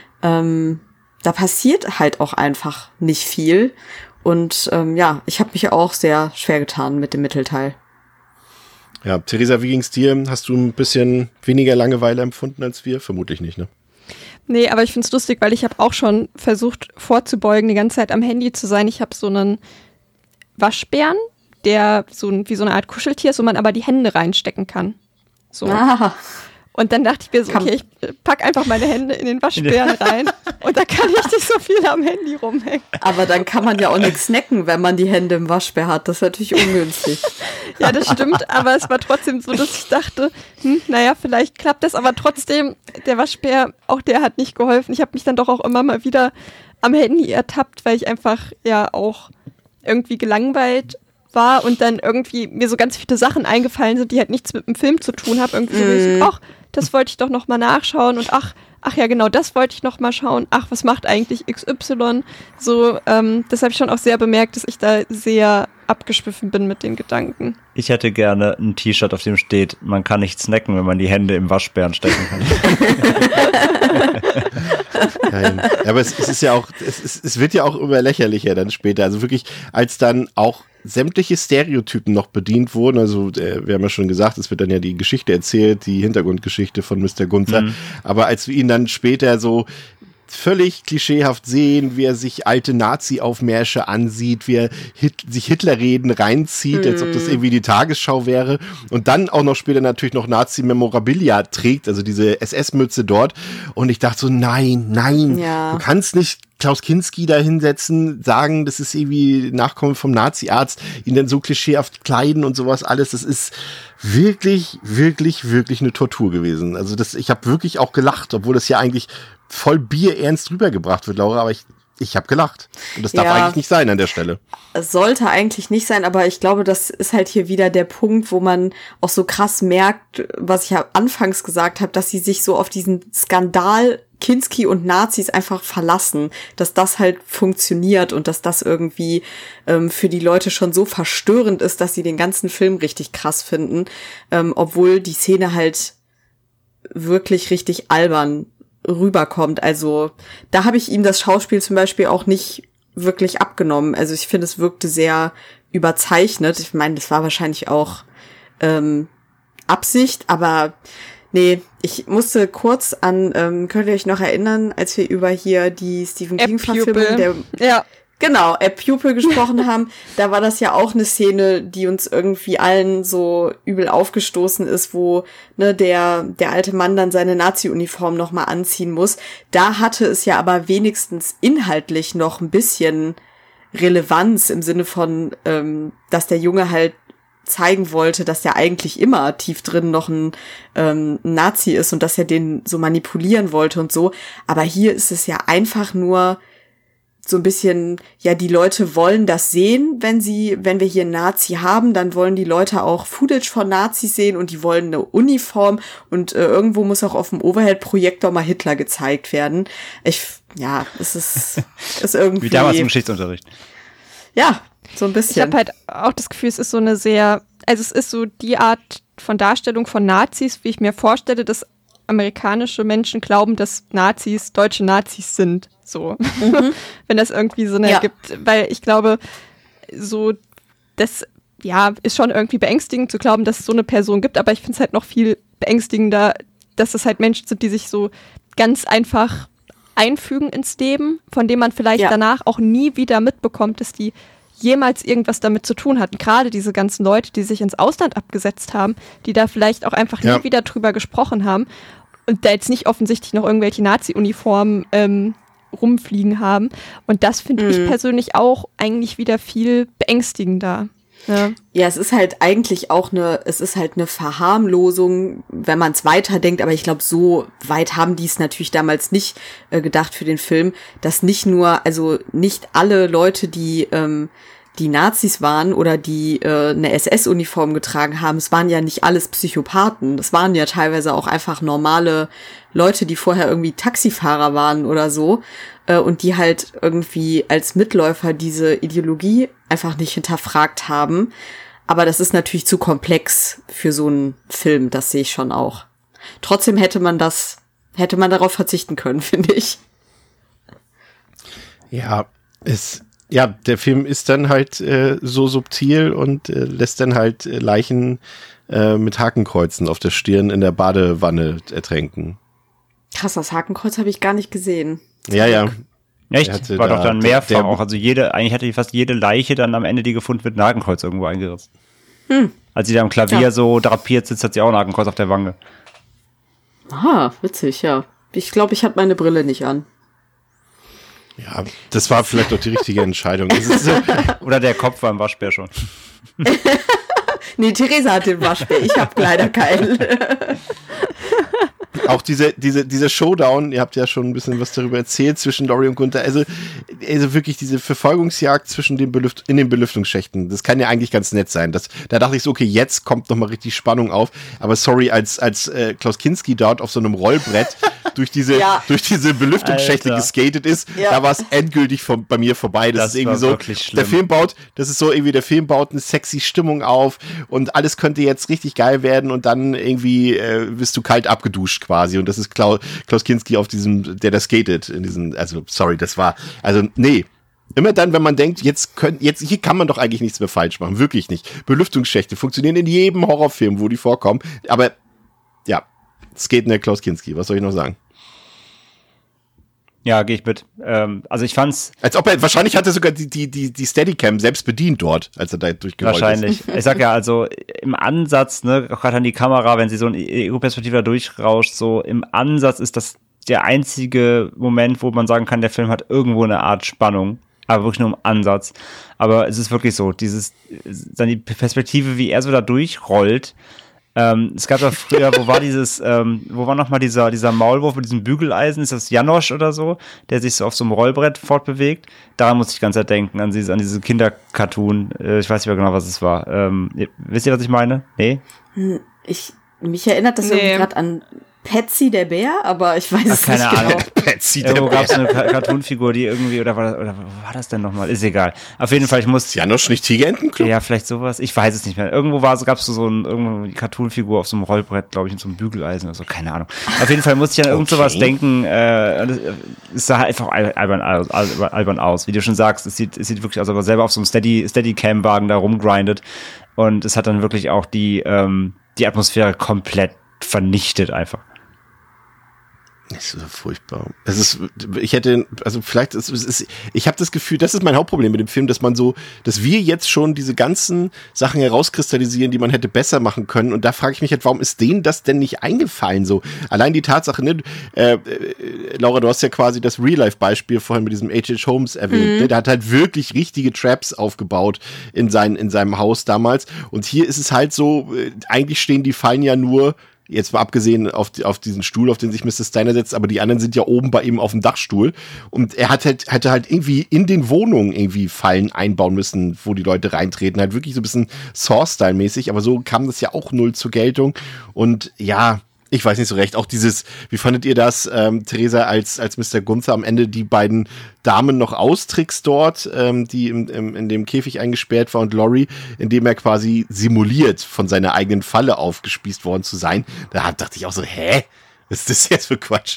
S7: Da passiert halt auch einfach nicht viel. Und ich habe mich auch sehr schwer getan mit dem Mittelteil.
S4: Ja, Theresa, wie ging's dir? Hast du ein bisschen weniger Langeweile empfunden als wir? Vermutlich nicht, ne?
S5: Nee, aber ich find's lustig, weil ich habe auch schon versucht vorzubeugen, die ganze Zeit am Handy zu sein. Ich habe so einen Waschbären, der wie so eine Art Kuscheltier ist, wo man aber die Hände reinstecken kann. So. Ah. Und dann dachte ich mir so, okay, ich pack einfach meine Hände in den Waschbären rein und da kann ich nicht so viel am Handy rumhängen.
S7: Aber dann kann man ja auch nichts snacken, wenn man die Hände im Waschbär hat. Das ist natürlich ungünstig.
S5: Ja, das stimmt, aber es war trotzdem so, dass ich dachte, vielleicht klappt das, aber trotzdem, der Waschbär, auch der hat nicht geholfen. Ich habe mich dann doch auch immer mal wieder am Handy ertappt, weil ich einfach ja auch irgendwie gelangweilt war und dann irgendwie mir so ganz viele Sachen eingefallen sind, die halt nichts mit dem Film zu tun haben. Irgendwie so, das wollte ich doch noch mal nachschauen und ach ja, genau, das wollte ich noch mal schauen. Ach, was macht eigentlich XY? So, das habe ich schon auch sehr bemerkt, dass ich da sehr abgeschwiffen bin mit den Gedanken.
S6: Ich hätte gerne ein T-Shirt, auf dem steht, man kann nicht snacken, wenn man die Hände im Waschbären stecken kann.
S4: Nein. Aber es ist ja auch, es wird ja auch immer lächerlicher dann später. Also wirklich, als dann auch sämtliche Stereotypen noch bedient wurden. Also wir haben ja schon gesagt, es wird dann ja die Geschichte erzählt, die Hintergrundgeschichte von Mr. Gunther. Aber als wir ihn dann später so völlig klischeehaft sehen, wie er sich alte Nazi-Aufmärsche ansieht, wie er sich Hitlerreden reinzieht, als ob das irgendwie die Tagesschau wäre und dann auch noch später natürlich noch Nazi-Memorabilia trägt, also diese SS-Mütze dort und ich dachte so, nein, du kannst nicht Klaus Kinski da hinsetzen, sagen, das ist irgendwie Nachkommen vom Nazi-Arzt, ihn dann so klischeehaft kleiden und sowas alles, das ist wirklich, wirklich, wirklich eine Tortur gewesen. Also ich habe wirklich auch gelacht, obwohl das ja eigentlich voll bierernst rübergebracht wird, Laura, aber ich habe gelacht. Und das darf eigentlich nicht sein an der Stelle.
S7: Es sollte eigentlich nicht sein, aber ich glaube, das ist halt hier wieder der Punkt, wo man auch so krass merkt, was ich ja anfangs gesagt habe, dass sie sich so auf diesen Skandal Kinski und Nazis einfach verlassen, dass das halt funktioniert und dass das irgendwie für die Leute schon so verstörend ist, dass sie den ganzen Film richtig krass finden, obwohl die Szene halt wirklich richtig albern rüberkommt. Also da habe ich ihm das Schauspiel zum Beispiel auch nicht wirklich abgenommen. Also ich finde, es wirkte sehr überzeichnet. Ich meine, das war wahrscheinlich auch Absicht, aber nee, ich musste kurz an, könnt ihr euch noch erinnern, als wir über hier die Stephen King-Verfilmung Genau, A Pupil gesprochen haben, da war das ja auch eine Szene, die uns irgendwie allen so übel aufgestoßen ist, wo der alte Mann dann seine Nazi-Uniform nochmal anziehen muss. Da hatte es ja aber wenigstens inhaltlich noch ein bisschen Relevanz im Sinne von, dass der Junge halt zeigen wollte, dass er eigentlich immer tief drin noch ein Nazi ist und dass er den so manipulieren wollte und so. Aber hier ist es ja einfach nur so ein bisschen, ja, die Leute wollen das sehen, wenn wir hier einen Nazi haben, dann wollen die Leute auch Footage von Nazis sehen und die wollen eine Uniform und irgendwo muss auch auf dem Overhead-Projektor mal Hitler gezeigt werden. Es ist irgendwie...
S6: Wie damals im Geschichtsunterricht.
S7: Ja, so ein bisschen.
S5: Ich habe halt auch das Gefühl, es ist so eine es ist so die Art von Darstellung von Nazis, wie ich mir vorstelle, dass amerikanische Menschen glauben, dass Nazis deutsche Nazis sind. So, wenn das irgendwie Sinn ergibt. Weil ich glaube, so, das ist schon irgendwie beängstigend zu glauben, dass es so eine Person gibt, aber ich finde es halt noch viel beängstigender, dass es halt Menschen sind, die sich so ganz einfach einfügen ins Leben, von dem man vielleicht danach auch nie wieder mitbekommt, dass die jemals irgendwas damit zu tun hatten. Gerade diese ganzen Leute, die sich ins Ausland abgesetzt haben, die da vielleicht auch einfach nie wieder drüber gesprochen haben und da jetzt nicht offensichtlich noch irgendwelche Nazi-Uniformen rumfliegen haben. Und das finde ich persönlich auch eigentlich wieder viel beängstigender. Ja,
S7: es ist halt eigentlich auch eine Verharmlosung, wenn man es weiterdenkt, aber ich glaube, so weit haben die es natürlich damals nicht gedacht für den Film, dass nicht alle Leute, die Nazis waren oder die eine SS-Uniform getragen haben, es waren ja nicht alles Psychopathen, das waren ja teilweise auch einfach normale Leute, die vorher irgendwie Taxifahrer waren oder so und die halt irgendwie als Mitläufer diese Ideologie einfach nicht hinterfragt haben. Aber das ist natürlich zu komplex für so einen Film, das sehe ich schon auch. Trotzdem hätte man darauf verzichten können, finde ich.
S4: Ja, der Film ist dann halt so subtil und lässt dann halt Leichen mit Hakenkreuzen auf der Stirn in der Badewanne ertränken.
S7: Krass, das Hakenkreuz habe ich gar nicht gesehen.
S4: Ja.
S6: Echt? War doch dann mehrfach auch. Also eigentlich hatte fast jede Leiche dann am Ende, die gefunden wird, ein Hakenkreuz irgendwo eingerissen. Als sie da am Klavier so drapiert sitzt, hat sie auch ein Hakenkreuz auf der Wange.
S7: Ah, witzig, ja. Ich glaube, ich hatte meine Brille nicht an.
S4: Ja, das war vielleicht doch die richtige Entscheidung.
S6: Oder der Kopf war im Waschbär schon.
S7: Nee, Theresa hat den Waschbär. Ich habe leider keinen.
S4: Auch dieser Showdown, ihr habt ja schon ein bisschen was darüber erzählt, zwischen Laurie und Gunther, also wirklich diese Verfolgungsjagd in den Belüftungsschächten, das kann ja eigentlich ganz nett sein. Da dachte ich so, okay, jetzt kommt nochmal richtig Spannung auf, aber sorry, als Klaus Kinski dort auf so einem Rollbrett durch diese Belüftungsschächte geskatet ist, da war es endgültig bei mir vorbei. Das ist irgendwie so, der Film baut eine sexy Stimmung auf und alles könnte jetzt richtig geil werden und dann irgendwie bist du kalt abgeduscht quasi und das ist Klaus Kinski auf diesem, der skatet in diesem, nee. Immer dann, wenn man denkt, hier kann man doch eigentlich nichts mehr falsch machen. Wirklich nicht. Belüftungsschächte funktionieren in jedem Horrorfilm, wo die vorkommen. Aber, ja, Skaten der Klaus Kinski. Was soll ich noch sagen?
S6: Ja, gehe ich mit. Also ich fand's...
S4: Wahrscheinlich hat er sogar die Steadicam selbst bedient dort, als er da durchgerollt ist.
S6: Wahrscheinlich. Ich sag ja, also im Ansatz, ne, auch gerade an die Kamera, wenn sie so in EU-Perspektive da durchrauscht, so im Ansatz ist das der einzige Moment, wo man sagen kann, der Film hat irgendwo eine Art Spannung. Aber wirklich nur im Ansatz. Aber es ist wirklich so, dann die Perspektive, wie er so da durchrollt. Es gab doch früher, wo war nochmal dieser Maulwurf mit diesem Bügeleisen, ist das Janosch oder so, der sich so auf so einem Rollbrett fortbewegt? Daran muss ich die ganze Zeit denken, an diese Kinder-Cartoon. Ich weiß nicht mehr genau, was es war. Wisst ihr, was ich meine? Nee?
S7: Mich erinnert das irgendwie gerade an Patsy der Bär, aber ich weiß es nicht
S6: keine
S7: genau.
S6: Ahnung.
S4: Patsy, der
S6: Irgendwo gab es
S4: Bär.
S6: eine Cartoon-Figur, die irgendwie, oder wo war das denn nochmal? Ist egal. Auf jeden Fall, ich muss...
S4: Janosch, nicht Tigerentenclub?
S6: Ja, vielleicht sowas. Ich weiß es nicht mehr. Irgendwo gab es so eine Cartoon-Figur auf so einem Rollbrett, glaube ich, mit so einem Bügeleisen oder so. Keine Ahnung. Auf jeden Fall musste ich an irgend sowas denken. Es sah einfach albern aus. Wie du schon sagst, es sieht wirklich aus, aber selber auf so einem Steadicam-Wagen da rumgrindet. Und es hat dann wirklich auch die Atmosphäre komplett vernichtet einfach.
S4: Das ist so furchtbar. Ich habe das Gefühl, das ist mein Hauptproblem mit dem Film, dass wir jetzt schon diese ganzen Sachen herauskristallisieren, die man hätte besser machen können. Und da frage ich mich halt, warum ist denen das denn nicht eingefallen? So, allein die Tatsache, ne, Laura, du hast ja quasi das Real-Life-Beispiel vorhin mit diesem H.H. Holmes erwähnt. Ne? Der hat halt wirklich richtige Traps aufgebaut in seinem Haus damals. Und hier ist es halt so, eigentlich stehen die Fallen ja nur, jetzt mal abgesehen auf diesen Stuhl, auf den sich Mr. Steiner setzt, aber die anderen sind ja oben bei ihm auf dem Dachstuhl. Und er hätte halt irgendwie in den Wohnungen irgendwie Fallen einbauen müssen, wo die Leute reintreten. Halt wirklich so ein bisschen Saw-Style-mäßig, aber so kam das ja auch null zur Geltung. Und ja, ich weiß nicht so recht. Auch wie fandet ihr das, Theresa, als Mr. Gunther am Ende die beiden Damen noch austrickst dort, die in dem Käfig eingesperrt war, und Laurie, indem er quasi simuliert, von seiner eigenen Falle aufgespießt worden zu sein. Da dachte ich auch so, hä? Was ist das jetzt für Quatsch?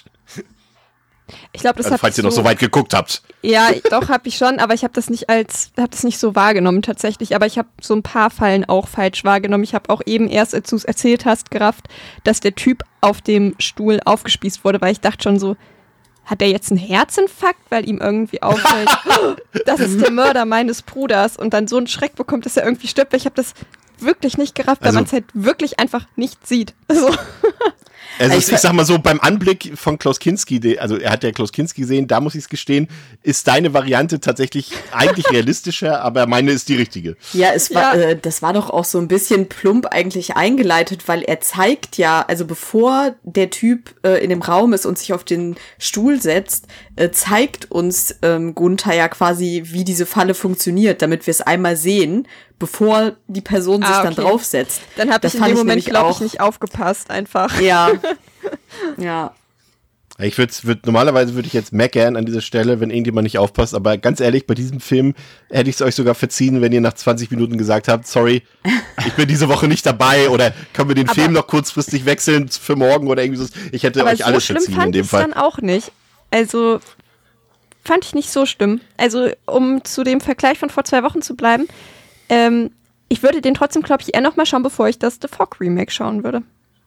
S5: Ich glaube, das
S4: also, falls ihr noch so weit geguckt habt.
S5: Ja, doch, habe ich schon, aber ich habe das nicht so wahrgenommen tatsächlich. Aber ich habe so ein paar Fallen auch falsch wahrgenommen. Ich habe auch eben erst, als du es erzählt hast, gerafft, dass der Typ auf dem Stuhl aufgespießt wurde, weil ich dachte schon so, hat der jetzt einen Herzinfarkt, weil ihm irgendwie auffällt, das ist der Mörder meines Bruders, und dann so einen Schreck bekommt, dass er irgendwie stirbt. Weil ich habe das wirklich nicht gerafft, weil man es halt wirklich einfach nicht sieht.
S4: Also ich sag mal so, beim Anblick von Klaus Kinski, also er hat ja Klaus Kinski gesehen, da muss ich es gestehen, ist deine Variante tatsächlich eigentlich realistischer, aber meine ist die richtige.
S7: Ja, das war doch auch so ein bisschen plump eigentlich eingeleitet, weil er zeigt ja, also bevor der Typ in dem Raum ist und sich auf den Stuhl setzt, zeigt uns Gunther ja quasi, wie diese Falle funktioniert, damit wir es einmal sehen, bevor die Person sich dann draufsetzt.
S5: Dann habe ich in dem Moment, glaube ich, nicht aufgepasst einfach.
S7: Ja. Ja.
S4: Normalerweise würde ich jetzt meckern an dieser Stelle, wenn irgendjemand nicht aufpasst, aber ganz ehrlich, bei diesem Film hätte ich es euch sogar verziehen, wenn ihr nach 20 Minuten gesagt habt, sorry, ich bin diese Woche nicht dabei, oder können wir den Film noch kurzfristig wechseln für morgen oder irgendwie so. Ich hätte euch alles verziehen in dem Fall.
S5: Aber so schlimm fand ich es dann auch nicht. Also, fand ich nicht so schlimm. Also, um zu dem Vergleich von vor 2 Wochen zu bleiben, ich würde den trotzdem, glaube ich, eher noch mal schauen, bevor ich das The Fog Remake schauen würde.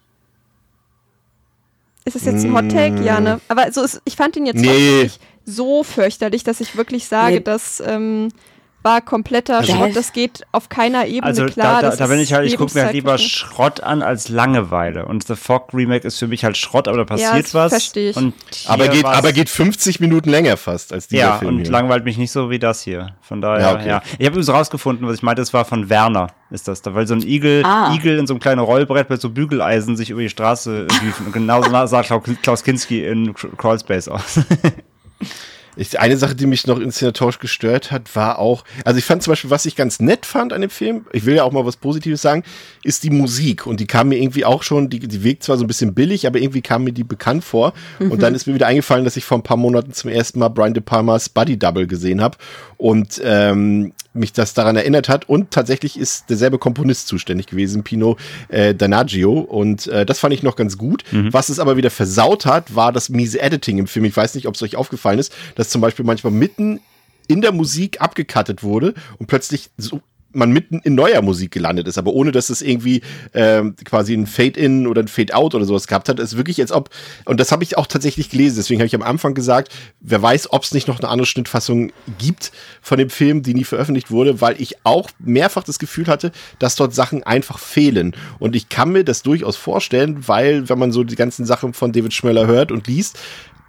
S5: Ist es jetzt ein Hot Take? Ja, ne? Aber also ich fand ihn jetzt nicht so fürchterlich, dass ich wirklich sage, das war kompletter Schrott. Das geht auf keiner Ebene klar.
S6: Da bin ich halt, ich gucke mir halt lieber Schrott an als Langeweile. Und The Fog Remake ist für mich halt Schrott, aber da passiert was.
S5: Verstehe ich.
S6: Und
S4: aber geht 50 Minuten länger fast als dieser Film.
S6: Ja, und langweilt mich nicht so wie das hier. Von daher, ja. Ich habe übrigens rausgefunden, was ich meinte, das war von Werner, ist das da, weil so ein Igel in so einem kleinen Rollbrett mit so Bügeleisen sich über die Straße hieven. Und genauso sah Klaus Kinski in Crawlspace aus.
S4: Eine Sache, die mich noch inszenatorisch gestört hat, war auch, also ich fand zum Beispiel, was ich ganz nett fand an dem Film, ich will ja auch mal was Positives sagen, ist die Musik. Und die kam mir irgendwie auch schon, die wirkt zwar so ein bisschen billig, aber irgendwie kam mir die bekannt vor. Und dann ist mir wieder eingefallen, dass ich vor ein paar Monaten zum ersten Mal Brian De Palmas Buddy Double gesehen habe und mich das daran erinnert hat. Und tatsächlich ist derselbe Komponist zuständig gewesen, Pino Donaggio. Und das fand ich noch ganz gut. Was es aber wieder versaut hat, war das miese Editing im Film. Ich weiß nicht, ob es euch aufgefallen ist, dass zum Beispiel manchmal mitten in der Musik abgecuttet wurde und plötzlich man mitten in neuer Musik gelandet ist, aber ohne, dass es irgendwie quasi ein Fade-In oder ein Fade-Out oder sowas gehabt hat. Es ist wirklich, als ob, und das habe ich auch tatsächlich gelesen, deswegen habe ich am Anfang gesagt, wer weiß, ob es nicht noch eine andere Schnittfassung gibt von dem Film, die nie veröffentlicht wurde, weil ich auch mehrfach das Gefühl hatte, dass dort Sachen einfach fehlen. Und ich kann mir das durchaus vorstellen, weil, wenn man so die ganzen Sachen von David Schmeller hört und liest,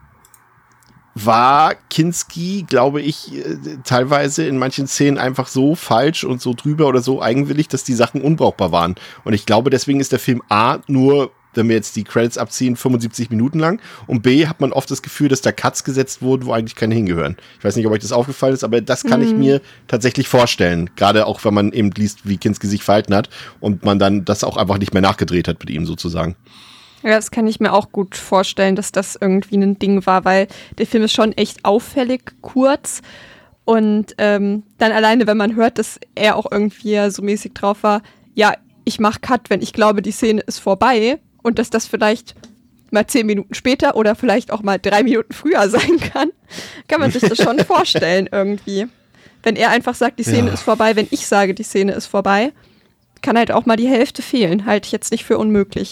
S4: war Kinski, glaube ich, teilweise in manchen Szenen einfach so falsch und so drüber oder so eigenwillig, dass die Sachen unbrauchbar waren. Und ich glaube, deswegen ist der Film A nur, wenn wir jetzt die Credits abziehen, 75 Minuten lang, und B hat man oft das Gefühl, dass da Cuts gesetzt wurden, wo eigentlich keine hingehören. Ich weiß nicht, ob euch das aufgefallen ist, aber das kann ich mir tatsächlich vorstellen. Gerade auch, wenn man eben liest, wie Kinski sich verhalten hat und man dann das auch einfach nicht mehr nachgedreht hat mit ihm sozusagen.
S5: Ja, das kann ich mir auch gut vorstellen, dass das irgendwie ein Ding war, weil der Film ist schon echt auffällig kurz. Und dann alleine, wenn man hört, dass er auch irgendwie so mäßig drauf war, ja, ich mach Cut, wenn ich glaube, die Szene ist vorbei. Und dass das vielleicht mal 10 Minuten später oder vielleicht auch mal 3 Minuten früher sein kann man sich das schon vorstellen irgendwie. Wenn er einfach sagt, die Szene ist vorbei, wenn ich sage, die Szene ist vorbei, kann halt auch mal die Hälfte fehlen. Halte ich jetzt nicht für unmöglich.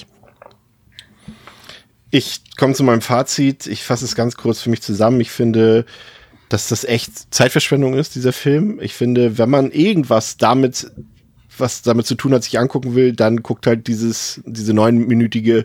S4: Ich komme zu meinem Fazit. Ich fasse es ganz kurz für mich zusammen. Ich finde, dass das echt Zeitverschwendung ist, dieser Film. Ich finde, wenn man irgendwas damit, was damit zu tun hat, sich angucken will, dann guckt halt diesen neunminütigen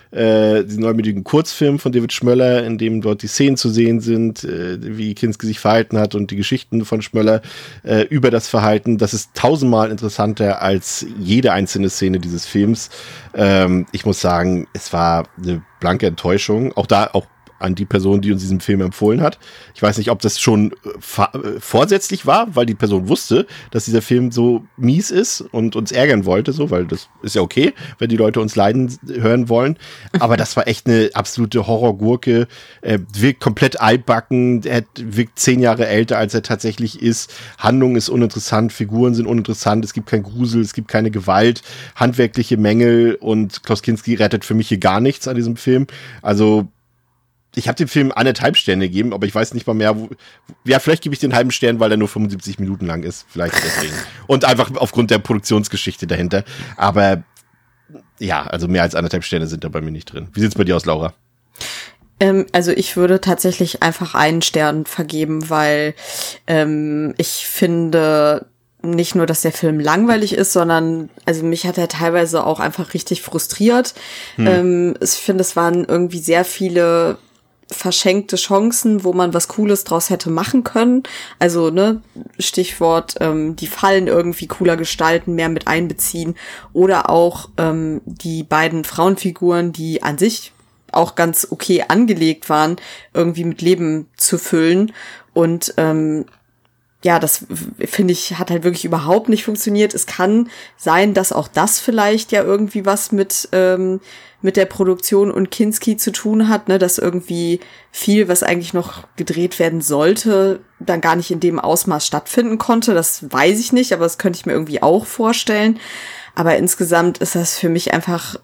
S4: Kurzfilm von David Schmöller, in dem dort die Szenen zu sehen sind, wie Kinski sich verhalten hat und die Geschichten von Schmöller über das Verhalten. Das ist 1000-mal interessanter als jede einzelne Szene dieses Films. Ich muss sagen, es war eine blanke Enttäuschung. Auch an die Person, die uns diesen Film empfohlen hat. Ich weiß nicht, ob das schon vorsätzlich war, weil die Person wusste, dass dieser Film so mies ist und uns ärgern wollte, so, weil das ist ja okay, wenn die Leute uns leiden hören wollen. Aber das war echt eine absolute Horrorgurke. Wirkt komplett altbacken, er wirkt 10 Jahre älter, als er tatsächlich ist. Handlung ist uninteressant, Figuren sind uninteressant, es gibt kein Grusel, es gibt keine Gewalt, handwerkliche Mängel und Klaus Kinski rettet für mich hier gar nichts an diesem Film. Also ich habe dem Film 1,5 Sterne gegeben, aber ich weiß nicht mal mehr, vielleicht gebe ich den halben Stern, weil er nur 75 Minuten lang ist, vielleicht deswegen. Und einfach aufgrund der Produktionsgeschichte dahinter. Aber ja, also mehr als 1,5 Sterne sind da bei mir nicht drin. Wie sieht's bei dir aus, Laura?
S7: Also ich würde tatsächlich einfach 1 Stern vergeben, weil ich finde nicht nur, dass der Film langweilig ist, sondern also mich hat er teilweise auch einfach richtig frustriert. Ich finde, es waren irgendwie sehr viele verschenkte Chancen, wo man was Cooles draus hätte machen können. Also, ne, Stichwort, die Fallen irgendwie cooler gestalten, mehr mit einbeziehen oder auch die beiden Frauenfiguren, die an sich auch ganz okay angelegt waren, irgendwie mit Leben zu füllen. Und ja, das finde ich, hat halt wirklich überhaupt nicht funktioniert. Es kann sein, dass auch das vielleicht ja irgendwie was mit der Produktion und Kinski zu tun hat, ne, dass irgendwie viel, was eigentlich noch gedreht werden sollte, dann gar nicht in dem Ausmaß stattfinden konnte. Das weiß ich nicht, aber das könnte ich mir irgendwie auch vorstellen. Aber insgesamt ist das für mich einfach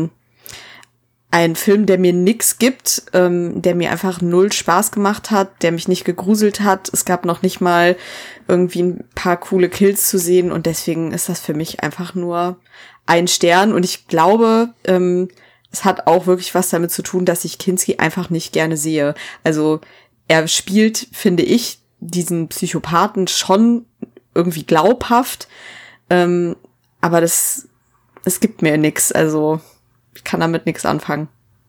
S7: ein Film, der mir nix gibt, der mir einfach 0 Spaß gemacht hat, der mich nicht gegruselt hat. Es gab noch nicht mal irgendwie ein paar coole Kills zu sehen und deswegen ist das für mich einfach nur 1 Stern. Und ich glaube, es hat auch wirklich was damit zu tun, dass ich Kinski einfach nicht gerne sehe. Also er spielt, finde ich, diesen Psychopathen schon irgendwie glaubhaft, aber es gibt mir nix. Also ich kann damit nichts anfangen.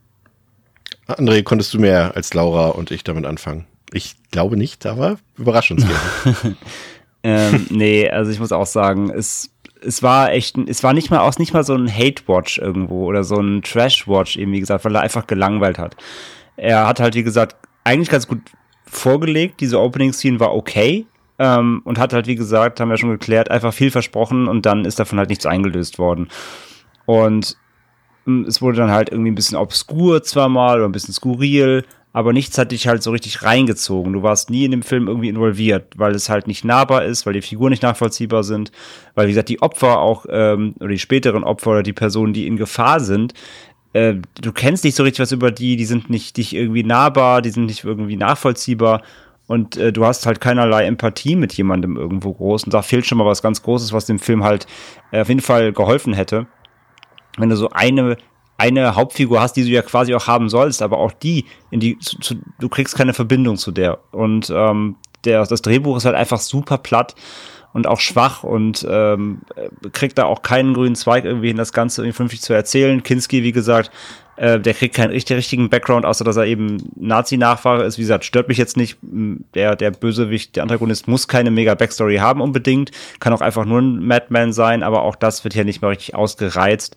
S4: André, konntest du mehr als Laura und ich damit anfangen? Ich glaube nicht, aber überrasch uns gerne.
S6: Nee, also ich muss auch sagen, es war nicht mal so ein Hate-Watch irgendwo oder so ein Trash-Watch eben, wie gesagt, weil er einfach gelangweilt hat. Er hat halt, wie gesagt, eigentlich ganz gut vorgelegt, diese Opening-Scene war okay, und hat halt, wie gesagt, haben wir schon geklärt, einfach viel versprochen und dann ist davon halt nichts eingelöst worden. Und es wurde dann halt irgendwie ein bisschen obskur zwar mal oder ein bisschen skurril, aber nichts hat dich halt so richtig reingezogen. Du warst nie in dem Film irgendwie involviert, weil es halt nicht nahbar ist, weil die Figuren nicht nachvollziehbar sind, weil, wie gesagt, die Opfer auch, oder die späteren Opfer oder die Personen, die in Gefahr sind, du kennst nicht so richtig was über die sind nicht irgendwie nahbar, die sind nicht irgendwie nachvollziehbar und du hast halt keinerlei Empathie mit jemandem irgendwo groß und da fehlt schon mal was ganz Großes, was dem Film halt auf jeden Fall geholfen hätte. Wenn du so eine Hauptfigur hast, die du ja quasi auch haben sollst, aber auch du kriegst keine Verbindung zu der. Und das Drehbuch ist halt einfach super platt und auch schwach und kriegt da auch keinen grünen Zweig irgendwie hin, das Ganze irgendwie vernünftig zu erzählen. Kinski, wie gesagt, der kriegt keinen richtigen Background, außer dass er eben Nazi-Nachfahre ist. Wie gesagt, stört mich jetzt nicht. Der Bösewicht, der Antagonist muss keine mega Backstory haben unbedingt. Kann auch einfach nur ein Madman sein, aber auch das wird hier nicht mehr richtig ausgereizt.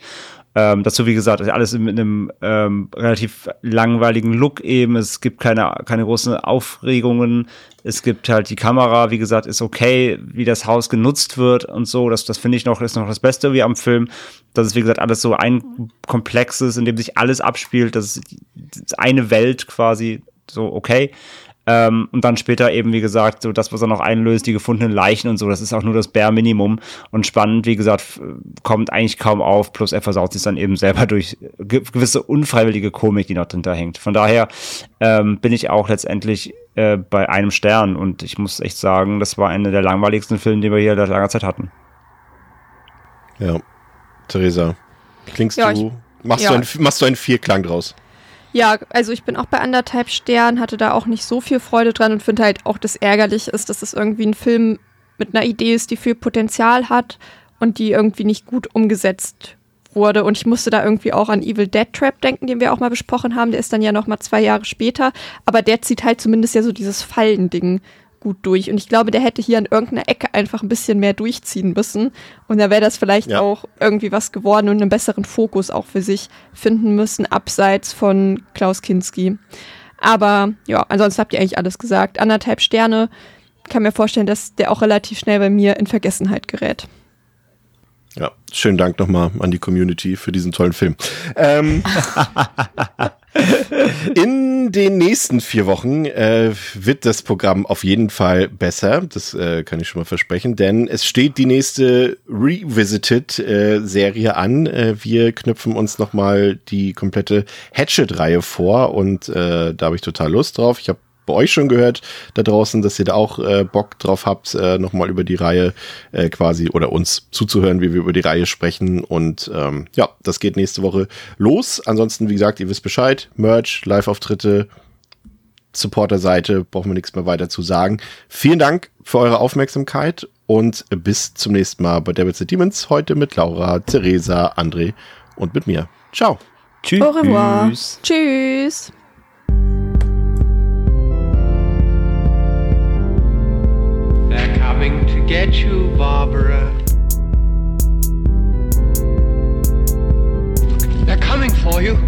S6: Dazu, wie gesagt, alles mit einem relativ langweiligen Look eben. Es gibt keine großen Aufregungen. Es gibt halt die Kamera, wie gesagt, ist okay, wie das Haus genutzt wird und so. Das finde ich ist noch das Beste wie am Film. Dass es, wie gesagt, alles so ein Komplex ist, in dem sich alles abspielt. Das ist eine Welt quasi so okay. Und dann später eben, wie gesagt, so das, was er noch einlöst, die gefundenen Leichen und so, das ist auch nur das Bare Minimum. Und spannend, wie gesagt, kommt eigentlich kaum auf, plus er versaut sich dann eben selber durch gewisse unfreiwillige Komik, die noch dahinter hängt. Von daher bin ich auch letztendlich bei 1 Stern und ich muss echt sagen, das war einer der langweiligsten Filme, die wir hier seit langer Zeit hatten.
S4: Ja, Theresa, machst du einen Vierklang draus?
S5: Ja, also ich bin auch bei 1,5 Sternen, hatte da auch nicht so viel Freude dran und finde halt auch, das ärgerlich ist, dass es irgendwie ein Film mit einer Idee ist, die viel Potenzial hat und die irgendwie nicht gut umgesetzt wurde. Und ich musste da irgendwie auch an Evil Dead Trap denken, den wir auch mal besprochen haben. Der ist dann ja noch mal 2 Jahre später, aber der zieht halt zumindest ja so dieses Fallending gut durch. Und ich glaube, der hätte hier an irgendeiner Ecke einfach ein bisschen mehr durchziehen müssen. Und da wäre das vielleicht auch irgendwie was geworden und einen besseren Fokus auch für sich finden müssen, abseits von Klaus Kinski. Aber ja, ansonsten habt ihr eigentlich alles gesagt. 1,5 Sterne. Kann mir vorstellen, dass der auch relativ schnell bei mir in Vergessenheit gerät.
S4: Ja, schönen Dank nochmal an die Community für diesen tollen Film. In den nächsten 4 Wochen wird das Programm auf jeden Fall besser. Das kann ich schon mal versprechen, denn es steht die nächste Revisited-Serie an. Wir knüpfen uns nochmal die komplette Hatchet-Reihe vor und da habe ich total Lust drauf. Ich habe bei euch schon gehört da draußen, dass ihr da auch Bock drauf habt, nochmal über die Reihe quasi oder uns zuzuhören, wie wir über die Reihe sprechen. Und ja, das geht nächste Woche los. Ansonsten, wie gesagt, ihr wisst Bescheid. Merch, Live-Auftritte, Supporter-Seite, brauchen wir nichts mehr weiter zu sagen. Vielen Dank für eure Aufmerksamkeit und bis zum nächsten Mal bei Devils and Demons. Heute mit Laura, Theresa, André und mit mir. Ciao.
S6: Tschüss.
S5: Au revoir. Tschüss.
S3: They're coming to get you, Barbara. They're coming for you.